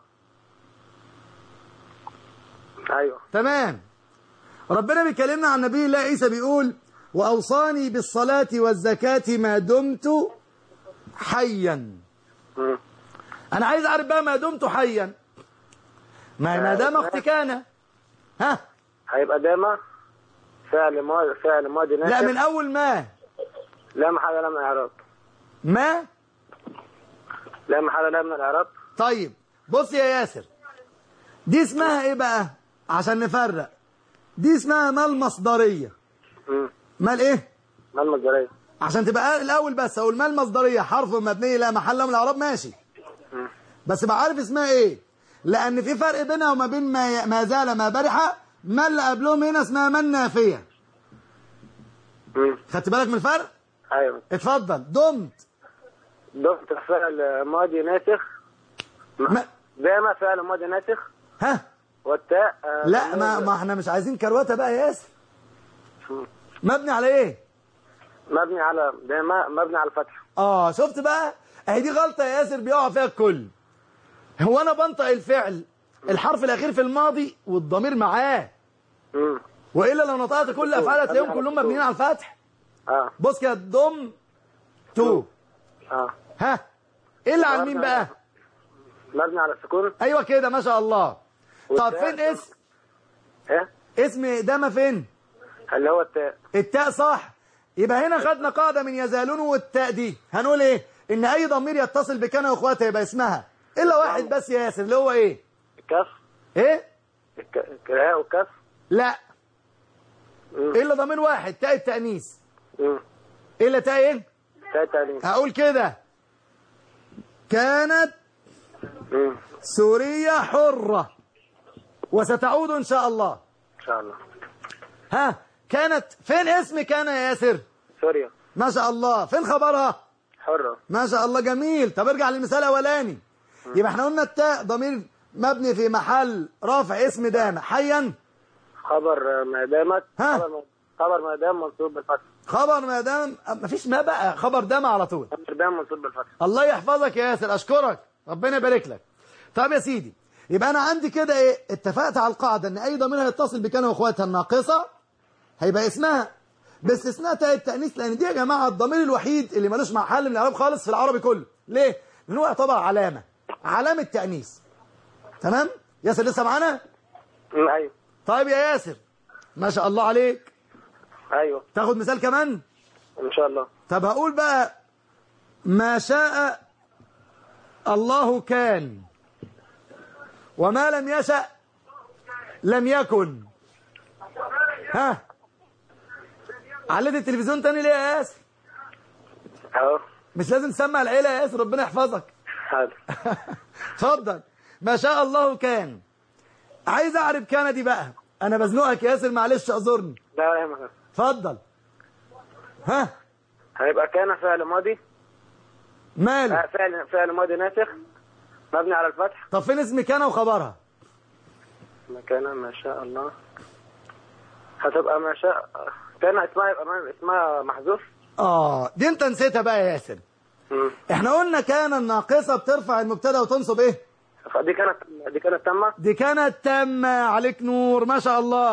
ايوه تمام. ربنا بيكلمنا عن نبي الله عيسى بيقول وأوصاني بالصلاة والزكاة ما دمت حيا. مم. أنا عايز أعرف بقى ما دمت حيا. ما ما دام أختي كان. ها. هيبقى داما فعل ماضي فعل ماضي ناسخ. لا من أول ما. لا محل لا من الاعراب. ما. لا محل لا من الاعراب. طيب بص يا ياسر، دي اسمها ايه بقى عشان نفرق؟ دي اسمها ما المصدرية. امم ما الايه؟ ما المصدرية. عشان تبقى الاول بس اقول ما المصدرية حرف مبني لا محل من الاعراب ماشي. مم. بس بقى عارف اسمها ايه؟ لان في فرق بينها وما بين ما ما زال ما برحة. ما اللي قبلهم هنا اسمها ما النافية. امم خدت بالك من الفرق؟ ايوه. اتفضل. دمت. دمت فعل ماضي ناسخ. ما. داما فعل ماضي ناسخ. ها. والتاء آه لا ما ما احنا مش عايزين كروته بقى يا ياسر. مم. مبني على ايه؟ مبني على داما مبني على الفتح. اه شفت بقى؟ اهي دي غلطه يا ياسر بيقع فيها الكل. هو انا بنطق الفعل الحرف الاخير في الماضي والضمير معاه. امم والا لو نطقت كل افعال هتلاقيهم كلهم مبنيين على الفتح. اه بص كده ضم تو. اه ها. ايه اللي على مين بقى؟ مبني على السكون. ايوه كده ما شاء الله. طب فين اسم؟ ايه اسم داما فين؟ اللي هو التاء. التاء صح. يبقى هنا خدنا قاعده من يزالون والتاء دي هنقول ايه؟ ان اي ضمير يتصل بكان واخواتها يبقى اسمها الا واحد بس يا ياسر اللي هو ايه؟ الكف. ايه؟ الك- الكراء والكف. لا مم. الا ضمير واحد تاء التانيث. مم. الا تاء ايه؟ تاء تاني. هقول كده كانت مم. سوريا حرة وستعود ان شاء الله. ان شاء الله. ها. كانت فين اسم كان يا ياسر؟ سوريا ما شاء الله. فين خبرها؟ حرة. ما شاء الله جميل. طب ارجع للمثال الاولاني. يبقى احنا قلنا التاء ضمير مبني في محل رافع اسم دام حيا. خبر ما دامت. ها. خبر ما خبر ما دام منصوب بالفتح. خبر ما دام مفيش ما بقى خبر دام على طول. خبر دام منصوب بالفتح. الله يحفظك يا ياسر. اشكرك ربنا يبارك لك. طب يا سيدي يبقى انا عندي كده ايه؟ اتفقت على القاعده ان اي ضمير هيتصل بكان واخواتها الناقصه هيبقى اسمها باستثناء تاء التانيث، لان دي يا جماعه الضمير الوحيد اللي ملوش محل من الاعراب خالص في العربي كله. ليه؟ لان هو يعتبر علامه علامه تانيث. تمام؟ ياسر لسه معانا؟ مم. ايوه طيب يا ياسر ما شاء الله عليك. ايوه تاخد مثال كمان؟ ان شاء الله. طب هقول بقى ما شاء الله كان وما لم يشأ لم يكن. ها. عليت التلفزيون تاني ليه يا ياسر؟ اهو. مش لازم تسمع العيلة يا ياسر ربنا يحفظك. حاضر. اتفضل. ما شاء الله كان. عايز اعرف كان دي بقى. انا بزنقك يا ياسر معلش اعذرني. لا ولا يهمك. اتفضل. ها. هيبقى كان فعل ماضي. ماله؟ آه، فعل فعل ماضي ناسخ مبني على الفتح. طب فين اسم كان وخبرها؟ ما كان ما شاء الله. هتبقى ما شاء كان اسمها يبقى اسمها محذوف. اه دي انت نسيتها بقى يا ياسر. مم. احنا قلنا كان الناقصة بترفع المبتدا وتنصب ايه؟ دي كانت دي كانت تامة. دي كانت تامة. عليك نور ما شاء الله.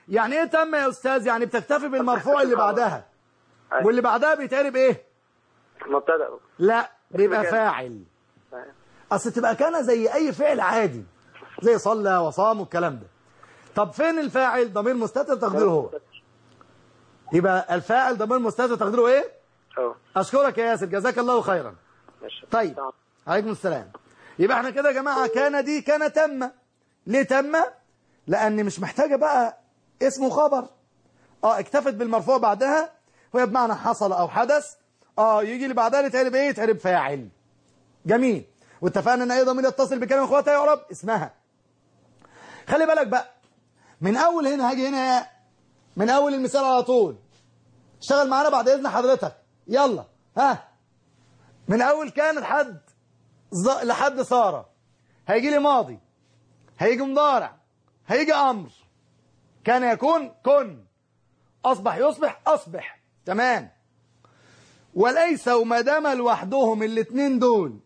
يعني ايه تم يا استاذ؟ يعني بتكتفي بالمرفوع اللي بعدها، واللي بعدها بيتقلب ايه؟ مبتدا. لا بيبقى فاعل. اصل تبقى كان زي اي فعل عادي، زي صلى وصام والكلام ده. طب فين الفاعل؟ ضمير مستتر تقديره هو. يبقى الفاعل ضمير مستتر تقديره ايه؟ اه. اشكرك يا ياسر، جزاك الله خيرا. طيب عليكم السلام. يبقى احنا كده يا جماعه كان دي كان تم. ليه تم؟ لان مش محتاجه بقى اسمه خبر. اه اكتفت بالمرفوع بعدها، وهي بمعنى حصل او حدث. اه يجي اللي بعدها يتعرب ايه؟ يتعرب فاعل. جميل. واتفقنا ان اي ضمير يتصل بكلمه اخواتها يعرب اسمها. خلي بالك بقى من اول هنا، هاجي هنا من اول المثال على طول. اشتغل معانا بعد اذن حضرتك. يلا ها من اول كان لحد ز... لحد صار. هيجي لي ماضي، هيجي مضارع، هيجي امر. كان يكون كن، اصبح يصبح اصبح. تمام. وليس وما دام لوحدهم الاثنين دول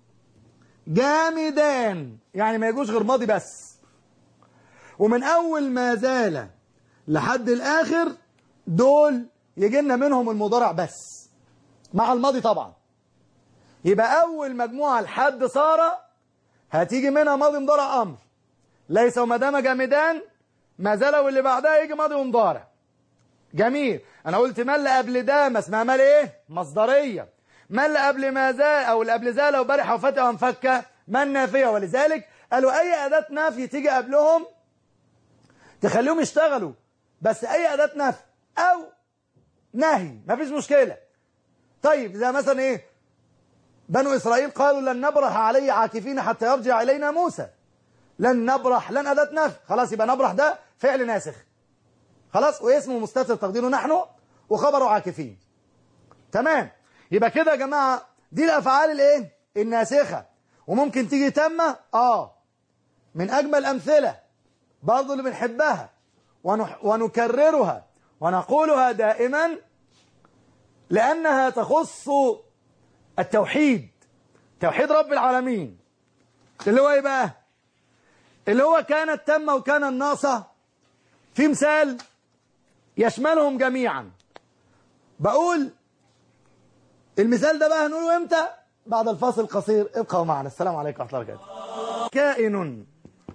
جامدان، يعني ما يجوش غير ماضي بس. ومن اول ما زال لحد الاخر دول يجي لنا منهم المضارع بس مع الماضي طبعا. يبقى اول مجموعه لحد صار هتيجي منها ماضي مضارع امر. ليس وما دام جامدان، ما زال واللي بعدها يجي ماضي ومضارع. جميل. انا قلت ما اللي قبل ده ما اسمها مال ايه؟ مصدريه. ما اللي قبل ما زال او اللي قبل زال وبرح وفتح وانفك ما النافيه. ولذلك قالوا اي اداه نفي تيجي قبلهم تخليهم يشتغلوا، بس اي اداه نفي او نهي مفيش مشكله. طيب زي مثلا ايه؟ بنو اسرائيل قالوا لن نبرح عليه عاكفين حتى يرجع الينا موسى. لن نبرح، لن اداه نفي، خلاص يبقى نبرح ده فعل ناسخ خلاص، واسمه مستتر تقديره نحن، وخبره عاكفين. تمام. يبقى كده يا جماعه دي الافعال الايه؟ الناسخه. وممكن تيجي تامه اه من اجمل الامثله برضه اللي بنحبها ونكررها ونقولها دائما، لانها تخص التوحيد، توحيد رب العالمين. اللي هو ايه بقى؟ اللي هو كانت تامه وكان الناصه. في مثال يشملهم جميعا. بقول المثال ده بقى هنقوله امتى؟ بعد الفاصل القصير. ابقوا معنا. السلام عليكم ورحمه الله وبركاته. كائن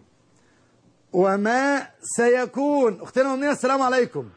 وما سيكون. اختنا أمنية السلام عليكم.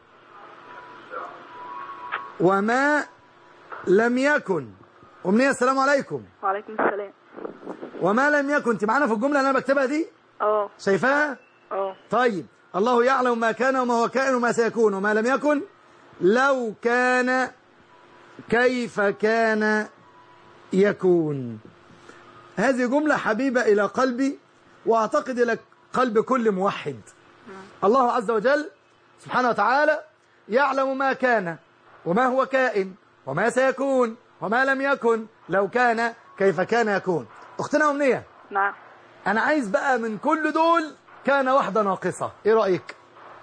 وما لم يكن. أمنية السلام عليكم. وعليكم السلام. وما لم يكن، انت معانا في الجمله اللي انا بكتبها دي؟ اه. شايفاها؟ اه. طيب الله يعلم ما كان وما هو كائن وما سيكون وما لم يكن. لو كان كيف كان يكون. هذه جملة حبيبة إلى قلبي، وأعتقد إلى قلب كل موحد. الله عز وجل سبحانه وتعالى يعلم ما كان وما هو كائن وما سيكون وما لم يكن. لو كان كيف كان يكون. أختنا أمنية. نعم. أنا عايز بقى من كل دول كان واحدة ناقصة. إيه رأيك؟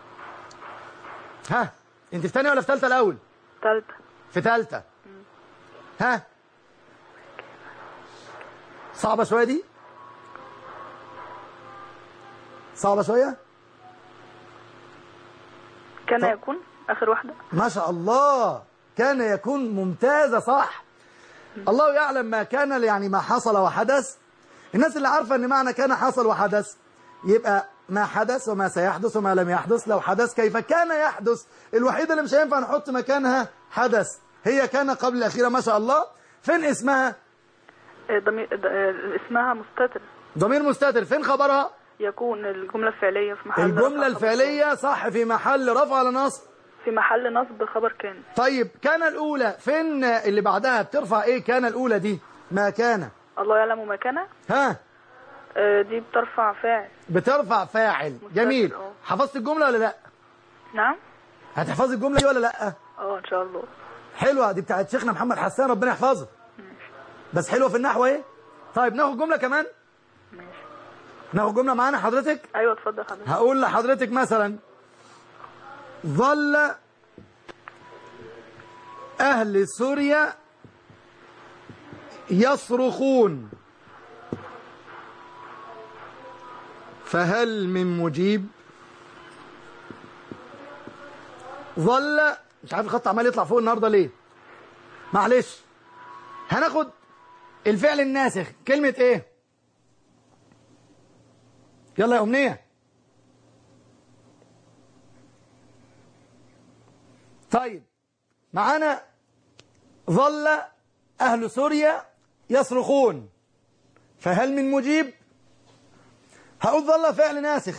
ها أنت في تانية ولا في تالتة الأول؟ تالتة. في تالتة. ها صعبة شوية دي؟ صعبة شوية؟ كان يكون آخر واحدة. ما شاء الله. كان يكون ممتازة صح. الله يعلم ما كان، يعني ما حصل وحدث. الناس اللي عارفة ان معنى كان حصل وحدث يبقى ما حدث وما سيحدث وما لم يحدث. لو حدث كيف كان يحدث. الوحيدة اللي مش هينفع نحط مكانها حدث هي كان قبل الأخيرة. ما شاء الله. فين اسمها؟ ضمير اسمها مستتر. ضمير مستتر. فين خبرها؟ يكون الجملة الفعلية في محل الجملة الفعلية صح، في محل رفع على نصب. في محل نصب خبر كان. طيب كان الأولى فين اللي بعدها بترفع ايه؟ كان الأولى دي ما كان. الله يعلم ما كان. ها آه دي بترفع فاعل. بترفع فاعل. جميل. أوه. حفظت الجملة ولا لا؟ نعم. هتحفظي الجملة دي ولا لا؟ اه ان شاء الله. حلوة دي بتاعت شيخنا محمد حسان ربنا يحفظه. بس حلوة في النحو ايه؟ طيب ناخد جملة كمان؟ ماشي. ناخد جملة معانا حضرتك؟ ايوه اتفضل حضرتك. هقول لحضرتك مثلا ظل أهل سوريا يصرخون فهل من مجيب. ظل. مش عارف الخط عمال يطلع فوق النهارده ليه. معلش. هناخد الفعل الناسخ. كلمة ايه؟ يلا يا أمنية. طيب معانا ظل أهل سوريا يصرخون، فهل من مجيب؟ هقول ظل فعل ناسخ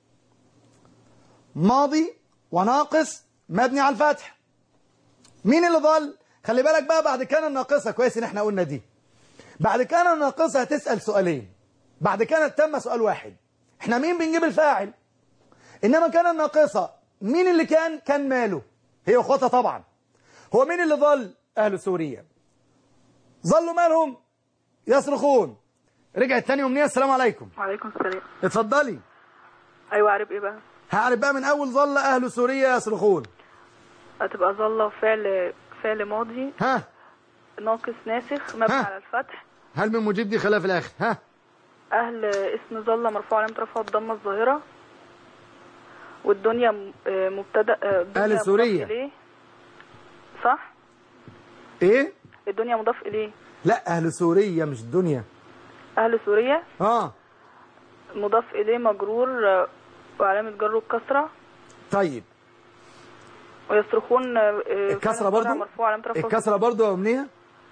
ماضي وناقص مبني على الفتح. مين اللي ظل؟ خلي بالك بقى، بعد كان الناقصة، كويس ان احنا قلنا دي. بعد كان الناقصة هتسأل سؤالين، بعد كان التامة سؤال واحد. احنا مين بنجيب الفاعل؟ انما كان الناقصة مين اللي كان؟ كان ماله؟ هي اخواتها طبعا. هو مين اللي ظل؟ اهل سوريا. ظلوا مالهم؟ يصرخون. رجعت تاني أمنية. السلام عليكم. وعليكم السلام. اتفضلي. ايوه عارف ايه بقى؟ هعرف بقى من اول ظل اهل سوريا يصرخون. هتبقى ظل فعل فعل ماضي. ها ناقص ناسخ مبني ها. على الفتح. هل من مجيب دي خلاف الاخر. ها اهل اسم ظل مرفوع علامة رفعه الضمة الظاهرة. والدنيا م- آه مبتدا آه، الدنيا أهل مضاف سوريا. إليه. صح. ايه؟ الدنيا مضاف اليه. لا اهل سوريا مش الدنيا. اهل سوريا اه مضاف اليه مجرور آه، وعلامة جره الكسرة. طيب ويصرخون آه، الكسرة فعل برضو؟ مضارع مرفوع علامة رفعه الكسرة برضو يا أمنية؟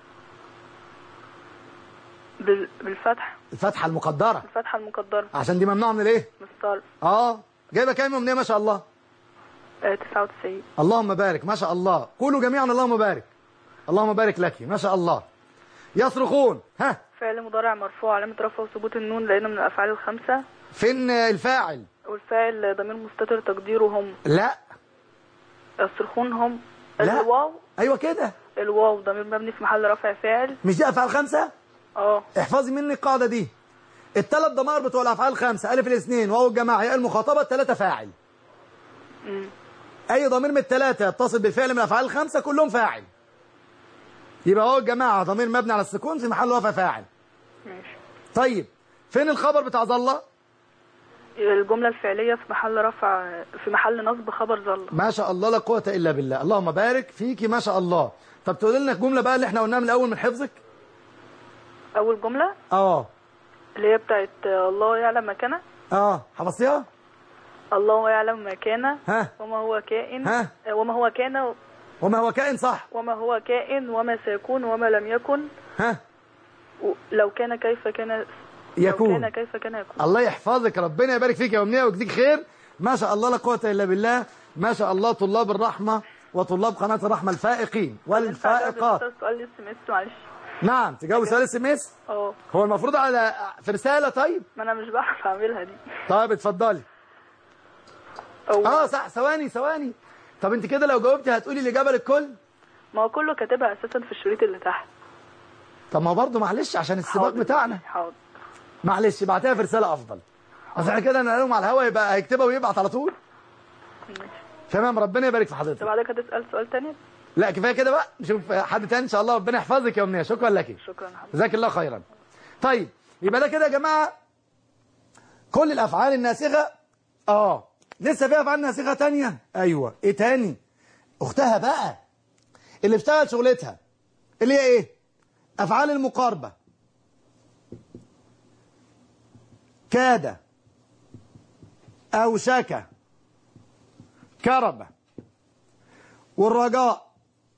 بال- بالفتح. الفتحة المقدرة الفتحة المقدرة عشان دي ممنوعة من الايه؟ من الصرف. اه جايبة كام يا أمنية؟ ما شاء الله. آه، تسعة وتسعين. اللهم بارك. ما شاء الله. قولوا جميعا اللهم بارك. اللهم بارك لك. ما شاء الله. يصرخون. ها فعل مضارع مرفوع علامة رفعه ثبوت النون لأنه من الأفعال الخمسة. فين الفاعل؟ والفاعل ضمير مستتر تقديره هم. لا يصرخون هم. لا. الواو. ايوه كده. الواو ضمير مبني في محل رفع فاعل. مش دي افعال خمسة؟ اه. احفظي مني القاعدة دي. الثلاث ضمائر بتوع الافعال الخمسة، الف الاثنين واو الجماعة ياء المخاطبة، الثلاثة فاعل. امم اي ضمير من الثلاثة يتصل بالفعل من الافعال الخمسة كلهم فاعل. يبقى واو الجماعة ضمير مبني على السكون في محل رفع فاعل. ماشي. طيب فين الخبر بتاع ظل؟ الجملة الفعلية في محل رفع في محل نصب خبر ظل. ما شاء الله لا قوة إلا بالله. اللهم بارك فيكي ما شاء الله. طب تقول لنا الجملة بقى اللي احنا قلناها من الأول من حفظك؟ أول جملة اه اللي هي بتاعت الله يعلم ما كان. اه حفظتيها؟ الله يعلم ما كان. ها وما هو كائن. ها وما هو كان. وما هو كائن. صح. وما هو كائن وما سيكون وما لم يكن. ها لو كان كيف كان يكون. لو كان كيف كان يكون. الله يحفظك. ربنا يبارك فيك يا أمنية ويجزيك خير. ما شاء الله لا قوة إلا بالله. ما شاء الله طلاب الرحمة وطلاب قناة الرحمة الفائقين والفائقات. سؤال اس ام اس معلش. نعم تجاوب سؤال اس ام اس. اه هو المفروض على في رسالة. طيب ما انا مش بعرف اعملها دي. طيب اتفضلي. أو اه صح. ثواني ثواني. طب انت كده لو جاوبتي هتقولي الإجابة للكل. ما هو كله كاتبها اساسا في الشريط اللي تحت. طب ما هو برضه معلش عشان السباق حاضر. بتاعنا. حاضر. معلش ابعتها في رسالة أفضل. أصل احنا كده نقلهم على الهوا يبقى هيكتبها ويبعت على طول. ماشي. تمام ربنا يبارك في طب حضرتك. بعدك هتسأل سؤال تاني؟ لا كفاية كده بقى. نشوف حد تاني إن شاء الله. ربنا يحفظك يا أمنية. شكرا لك. شكرا يا حبيبي. جزاك الله خيرا. طيب يبقى ده كده يا جماعة كل الأفعال الناسخة. اه لسه في أفعال ناسخة تانية. أيوة. إيه تاني؟ أختها بقى اللي بتشتغل شغلتها اللي هي إيه؟ أفعال المقاربة. كاد، أوشك، كرب، والرجاء،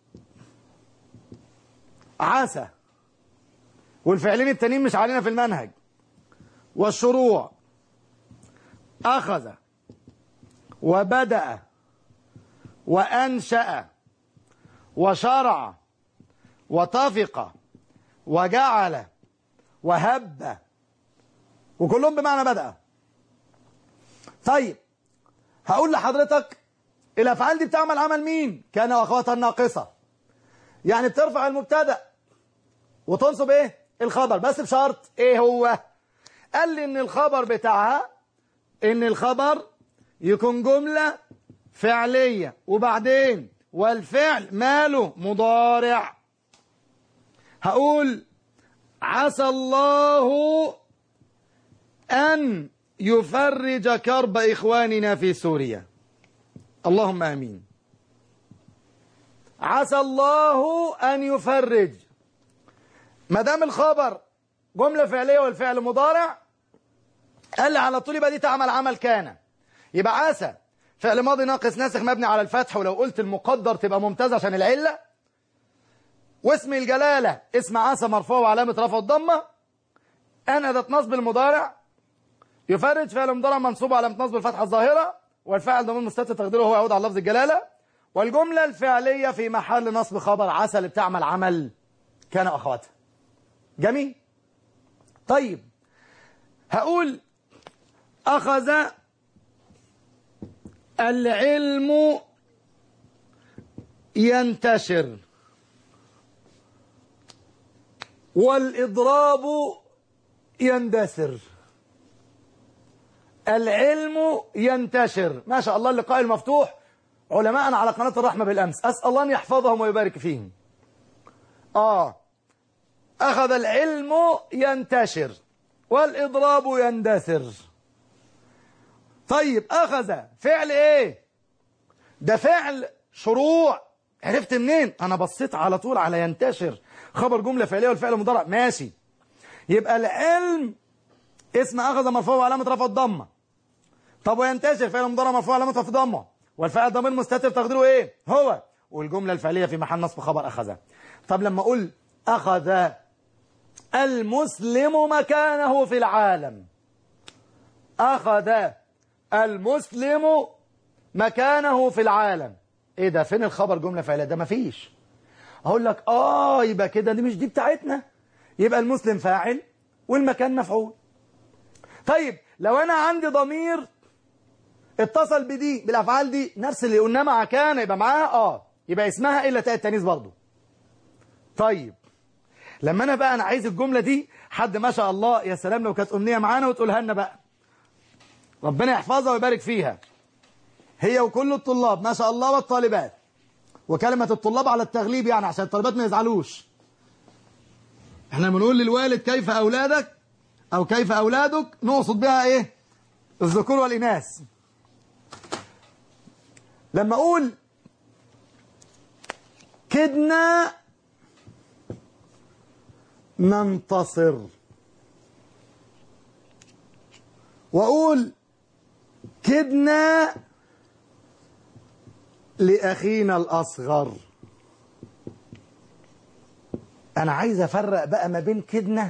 عسى، والفعلين التانيين مش علينا في المنهج، والشروع، أخذ، وبدأ، وأنشأ، وشرع، وطفق، وجعل، وهب، وكلهم بمعنى بدأ. طيب هقول لحضرتك الأفعال دي بتعمل عمل مين؟ كان وأخواتها الناقصة. يعني بترفع المبتدأ وتنصب ايه؟ الخبر، بس بشرط ايه هو؟ قال لي ان الخبر بتاعها ان الخبر يكون جملة فعلية وبعدين والفعل ماله مضارع. هقول عسى الله أن يفرج كرب إخواننا في سوريا. اللهم آمين. عسى الله أن يفرج. ما دام الخبر جملة فعلية والفعل مضارع، قال لي على طول يبقى دي تعمل عمل كان. يبقى عسى فعل ماضي ناقص ناسخ مبني على الفتح، ولو قلت المقدر تبقى ممتاز عشان العلة. واسم الجلالة اسم عسى مرفوع وعلامة رفعه الضمة. أنا ذات نصب المضارع. يفرج فعل مضارع منصوب علامة نصب الفتحة الظاهرة، والفاعل ضمير مستتر تقديره هو يعود على لفظ الجلالة. والجملة الفعلية في محل نصب خبر عسى اللي بتعمل عمل كان أخواتها. جميل. طيب هقول أخذ العلم ينتشر والإضراب يندثر. العلم ينتشر، ما شاء الله اللقاء المفتوح علماء على قناة الرحمة بالأمس، أسأل الله أن يحفظهم ويبارك فيهم. آه أخذ العلم ينتشر والإضراب يندثر. طيب أخذ فعل إيه؟ ده فعل شروع. عرفت منين؟ أنا بصيت على طول على ينتشر خبر جملة فعلية والفعل مضارع. ماشي، يبقى العلم اسم أخذ مرفوع وعلامة رفع الضمة. طب وينتشر فعل مضارع مرفوع وعلامة رفع الضمة، والفعل ضمير مستتر تقديره إيه؟ هو. والجملة الفعلية في محل نصب خبر أخذ. طب لما أقول أخذ المسلم مكانه في العالم، أخذ المسلم مكانه في العالم، إيه ده؟ فين الخبر جملة فعلية؟ ده مفيش. أقول لك آه يبقى كده دي مش دي بتاعتنا، يبقى المسلم فاعل والمكان مفعول. طيب لو أنا عندي ضمير اتصل بدي بالأفعال دي نفس اللي قلنا مع كان، يبقى معاها آه يبقى اسمها إلا تاء التانيث برضه. طيب لما أنا بقى أنا عايز الجملة دي حد ما شاء الله، يا سلام لو كانت أمنية معانا وتقولها لنا بقى، ربنا يحفظها ويبارك فيها هي وكل الطلاب ما شاء الله والطالبات، وكلمة الطلاب على التغليب يعني عشان الطالبات ما يزعلوش. احنا بنقول للوالد كيف أولادك أو كيف أولادك، نقصد بها إيه؟ الذكور والإناث. لما أقول كدنا ننتصر، وأقول كدنا لأخينا الأصغر، أنا عايز أفرق بقى ما بين كدنا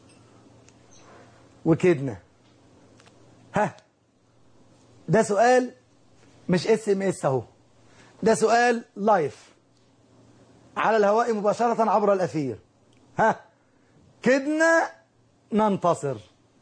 وكدنا. ها ده سؤال مش اس ام اس اهو، ده سؤال لايف على الهواء مباشرة عبر الأثير. ها كدنا ننتصر،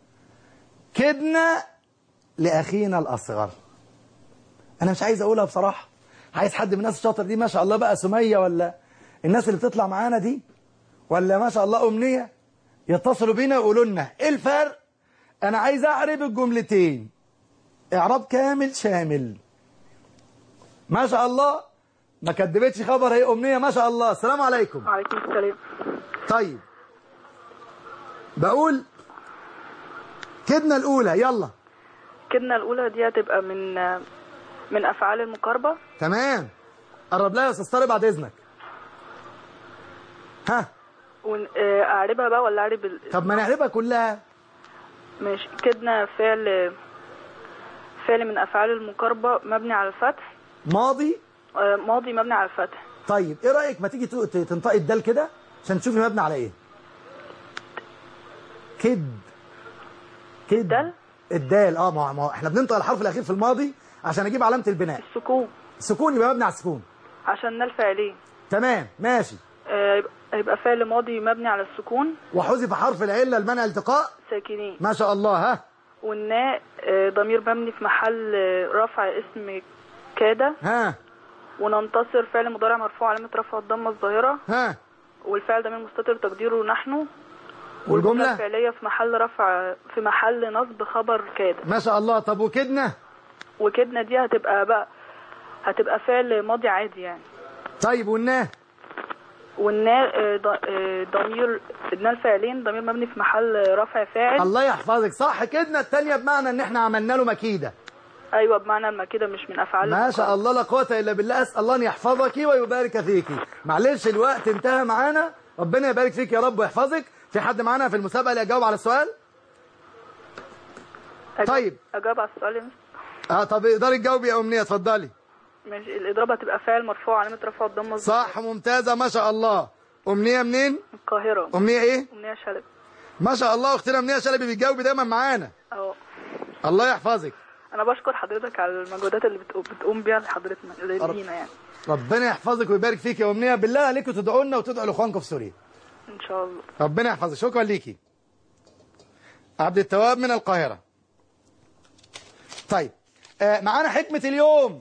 كدنا لأخينا الأصغر. أنا مش عايز أقولها بصراحة، عايز حد من الناس الشاطر دي ما شاء الله بقى سمية ولا الناس اللي بتطلع معانا دي ولا ما شاء الله أمنية يتصلوا بينا ويقولوا لنا إيه الفرق. أنا عايز أعرب الجملتين إعراب كامل شامل. ما شاء الله ما كدبتش خبر، هي أمنية ما شاء الله. السلام عليكم. وعليكم السلام. طيب بقول كدنا الأولى، يلا. كدنا الأولى دي هتبقى من من أفعال المقاربة. تمام، قرب لها يا أستاذ طارق بعد إذنك. ها أعربها بقى ولا أعرب ال... طب ما نعربها كلها. ماشي. كدنا فعل فعل من أفعال المقاربة مبني على الفتح. ماضي ماضي مبني على الفتح. طيب إيه رأيك ما تيجي تنطقي الدال كده عشان تشوفي مبني على إيه؟ كد كد الدال الدال اه ما ما احنا بننطق الحرف الأخير في الماضي عشان أجيب علامة البناء. السكون. السكون يبقى مبني على السكون عشان نال فعلين. تمام ماشي. آه هيبقى فعل ماضي مبني على السكون وحذف حرف العلة المنع التقاء ساكنين. ما شاء الله. ها والناء آه ضمير مبني في محل رفع اسم كاد. ها وننتصر فعل مضارع مرفوع علامة رفع الضمة الظاهرة. ها والفعل ضمير مستتر تقديره نحن. والجملة الفعلية في محل رفع في محل نصب خبر كاد. ما شاء الله. طب وكدنا؟ وكدنا دي هتبقى بقى هتبقى فعل ماضي عادي يعني. طيب والناء؟ والناء ضمير الناء الفاعلين ضمير مبني في محل رفع فاعل. الله يحفظك صح. كدنا الثانية بمعنى ان احنا عملنا له مكيدة، ايوه بمعنى ما كده مش من افعال ما شاء الله لا قوه الا بالله. اسال الله ان يحفظك ويبارك فيك. معلش الوقت انتهى معانا، ربنا يبارك فيك يا رب ويحفظك. في حد معانا في المسابقه اللي يجاوب على السؤال؟ أجاب طيب اجاوب على السؤال. اه طب اقدري تجاوبي يا امنيه؟ اتفضلي. ماشي. الاضراب هتبقى فاعل مرفوع علامه رفعه الضمه. صح ممتازه ما شاء الله. امنيه منين؟ القاهره. امنيه ايه؟ امنيه شلبي. ما شاء الله اختنا امنيه شلبي بتجاوبي دايما معانا. اه الله يحفظك. انا بشكر حضرتك على المجهودات اللي بتقوم, بتقوم بيها لحضرتنا لينا يعني. ربنا يحفظك ويبارك فيك يا امنيه. بالله عليكم تدعوا لنا وتدعوا لاخوانكم في سوريا ان شاء الله. ربنا يحفظك. شكرا ليكي. عبد التواب من القاهره. طيب آه معانا حكمه اليوم.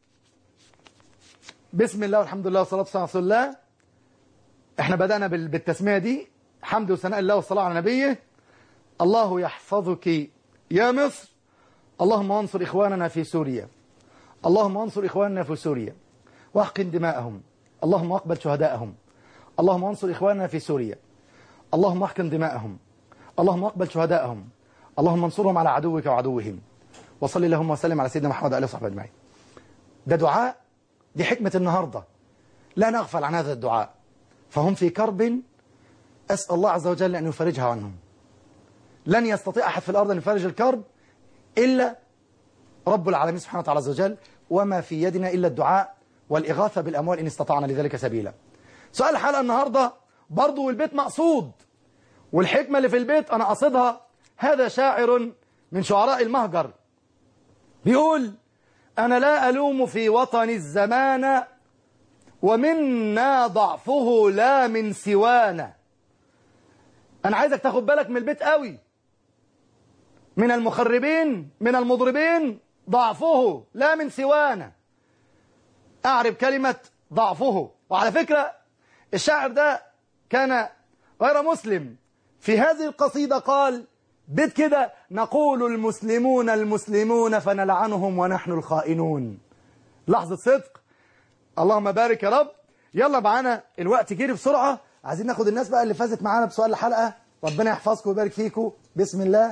بسم الله والحمد لله والصلاه والسلام على رسول الله. احنا بدانا بالتسميه دي، حمد وثناء الله والصلاه على نبيه. الله يحفظك يا مصر، اللهم انصر إخواننا في سوريا، اللهم انصر إخواننا في سوريا واحقن دماءهم، اللهم اقبل شهداءهم، اللهم انصر إخواننا في سوريا، اللهم احقن دماءهم، اللهم اقبل شهداءهم، اللهم انصرهم على عدوك وعدوهم. وصلي اللهم وسلم على سيدنا محمد وآله وصحبه أجمعين. ده دعاء، دي حكمة النهاردة، لا نغفل عن هذا الدعاء. فهم في كرب، أسأل الله عز وجل أن يفرجها عنهم. لن يستطيع أحد في الأرض أن يفرج الكرب إلا رب العالمين سبحانه وتعالى عز وجل، وما في يدنا إلا الدعاء والإغاثة بالأموال إن استطعنا لذلك سبيلا. سؤال الحلقة النهاردة برضو، والبيت مقصود، والحكمة اللي في البيت أنا قصدها. هذا شاعر من شعراء المهجر بيقول: أنا لا ألوم في وطني الزمان، ومنا ضعفه لا من سوانا. أنا عايزك تاخد بالك من البيت قوي. من المخربين من المضربين ضعفه لا من سوانا. أعرب كلمة ضعفه. وعلى فكرة الشاعر ده كان غير مسلم. في هذه القصيدة قال بيت كده: نقول المسلمون المسلمون فنلعنهم ونحن الخائنون. لحظة صدق. اللهم بارك يا رب. يلا معانا الوقت جري بسرعة، عايزين ناخد الناس بقى اللي فازت معانا بسؤال الحلقة. ربنا يحفظكم ويبارك فيكم. بسم الله.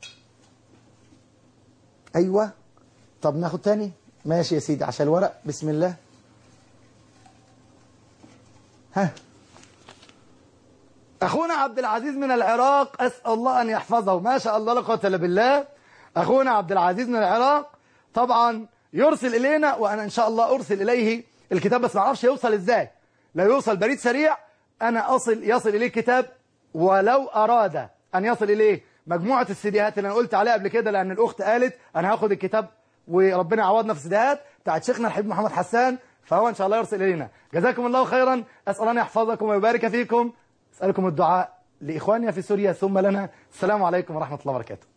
أيوة طب ناخد تاني. ماشي يا سيدي عشان الورق. بسم الله. ها أخونا عبد العزيز من العراق، أسأل الله أن يحفظه. ما شاء الله لا قوة إلا بالله. أخونا عبد العزيز من العراق طبعا يرسل إلينا، وأنا إن شاء الله أرسل إليه الكتاب، بس ما أعرفش يوصل إزاي. لا يوصل بريد سريع، أنا أصل يصل إليه الكتاب. ولو أراد أن يصل إليه مجموعة السيديهات اللي أنا قلت عليها قبل كده، لأن الأخت قالت أنا هاخد الكتاب وربنا يعوضنا في السيديهات بتاعت شيخنا الحبيب محمد حسان، فهو إن شاء الله يرسل إلينا. جزاكم الله خيرا. أسأل الله أن يحفظكم ويبارك فيكم. أسألكم الدعاء لإخواننا في سوريا ثم لنا. السلام عليكم ورحمة الله وبركاته.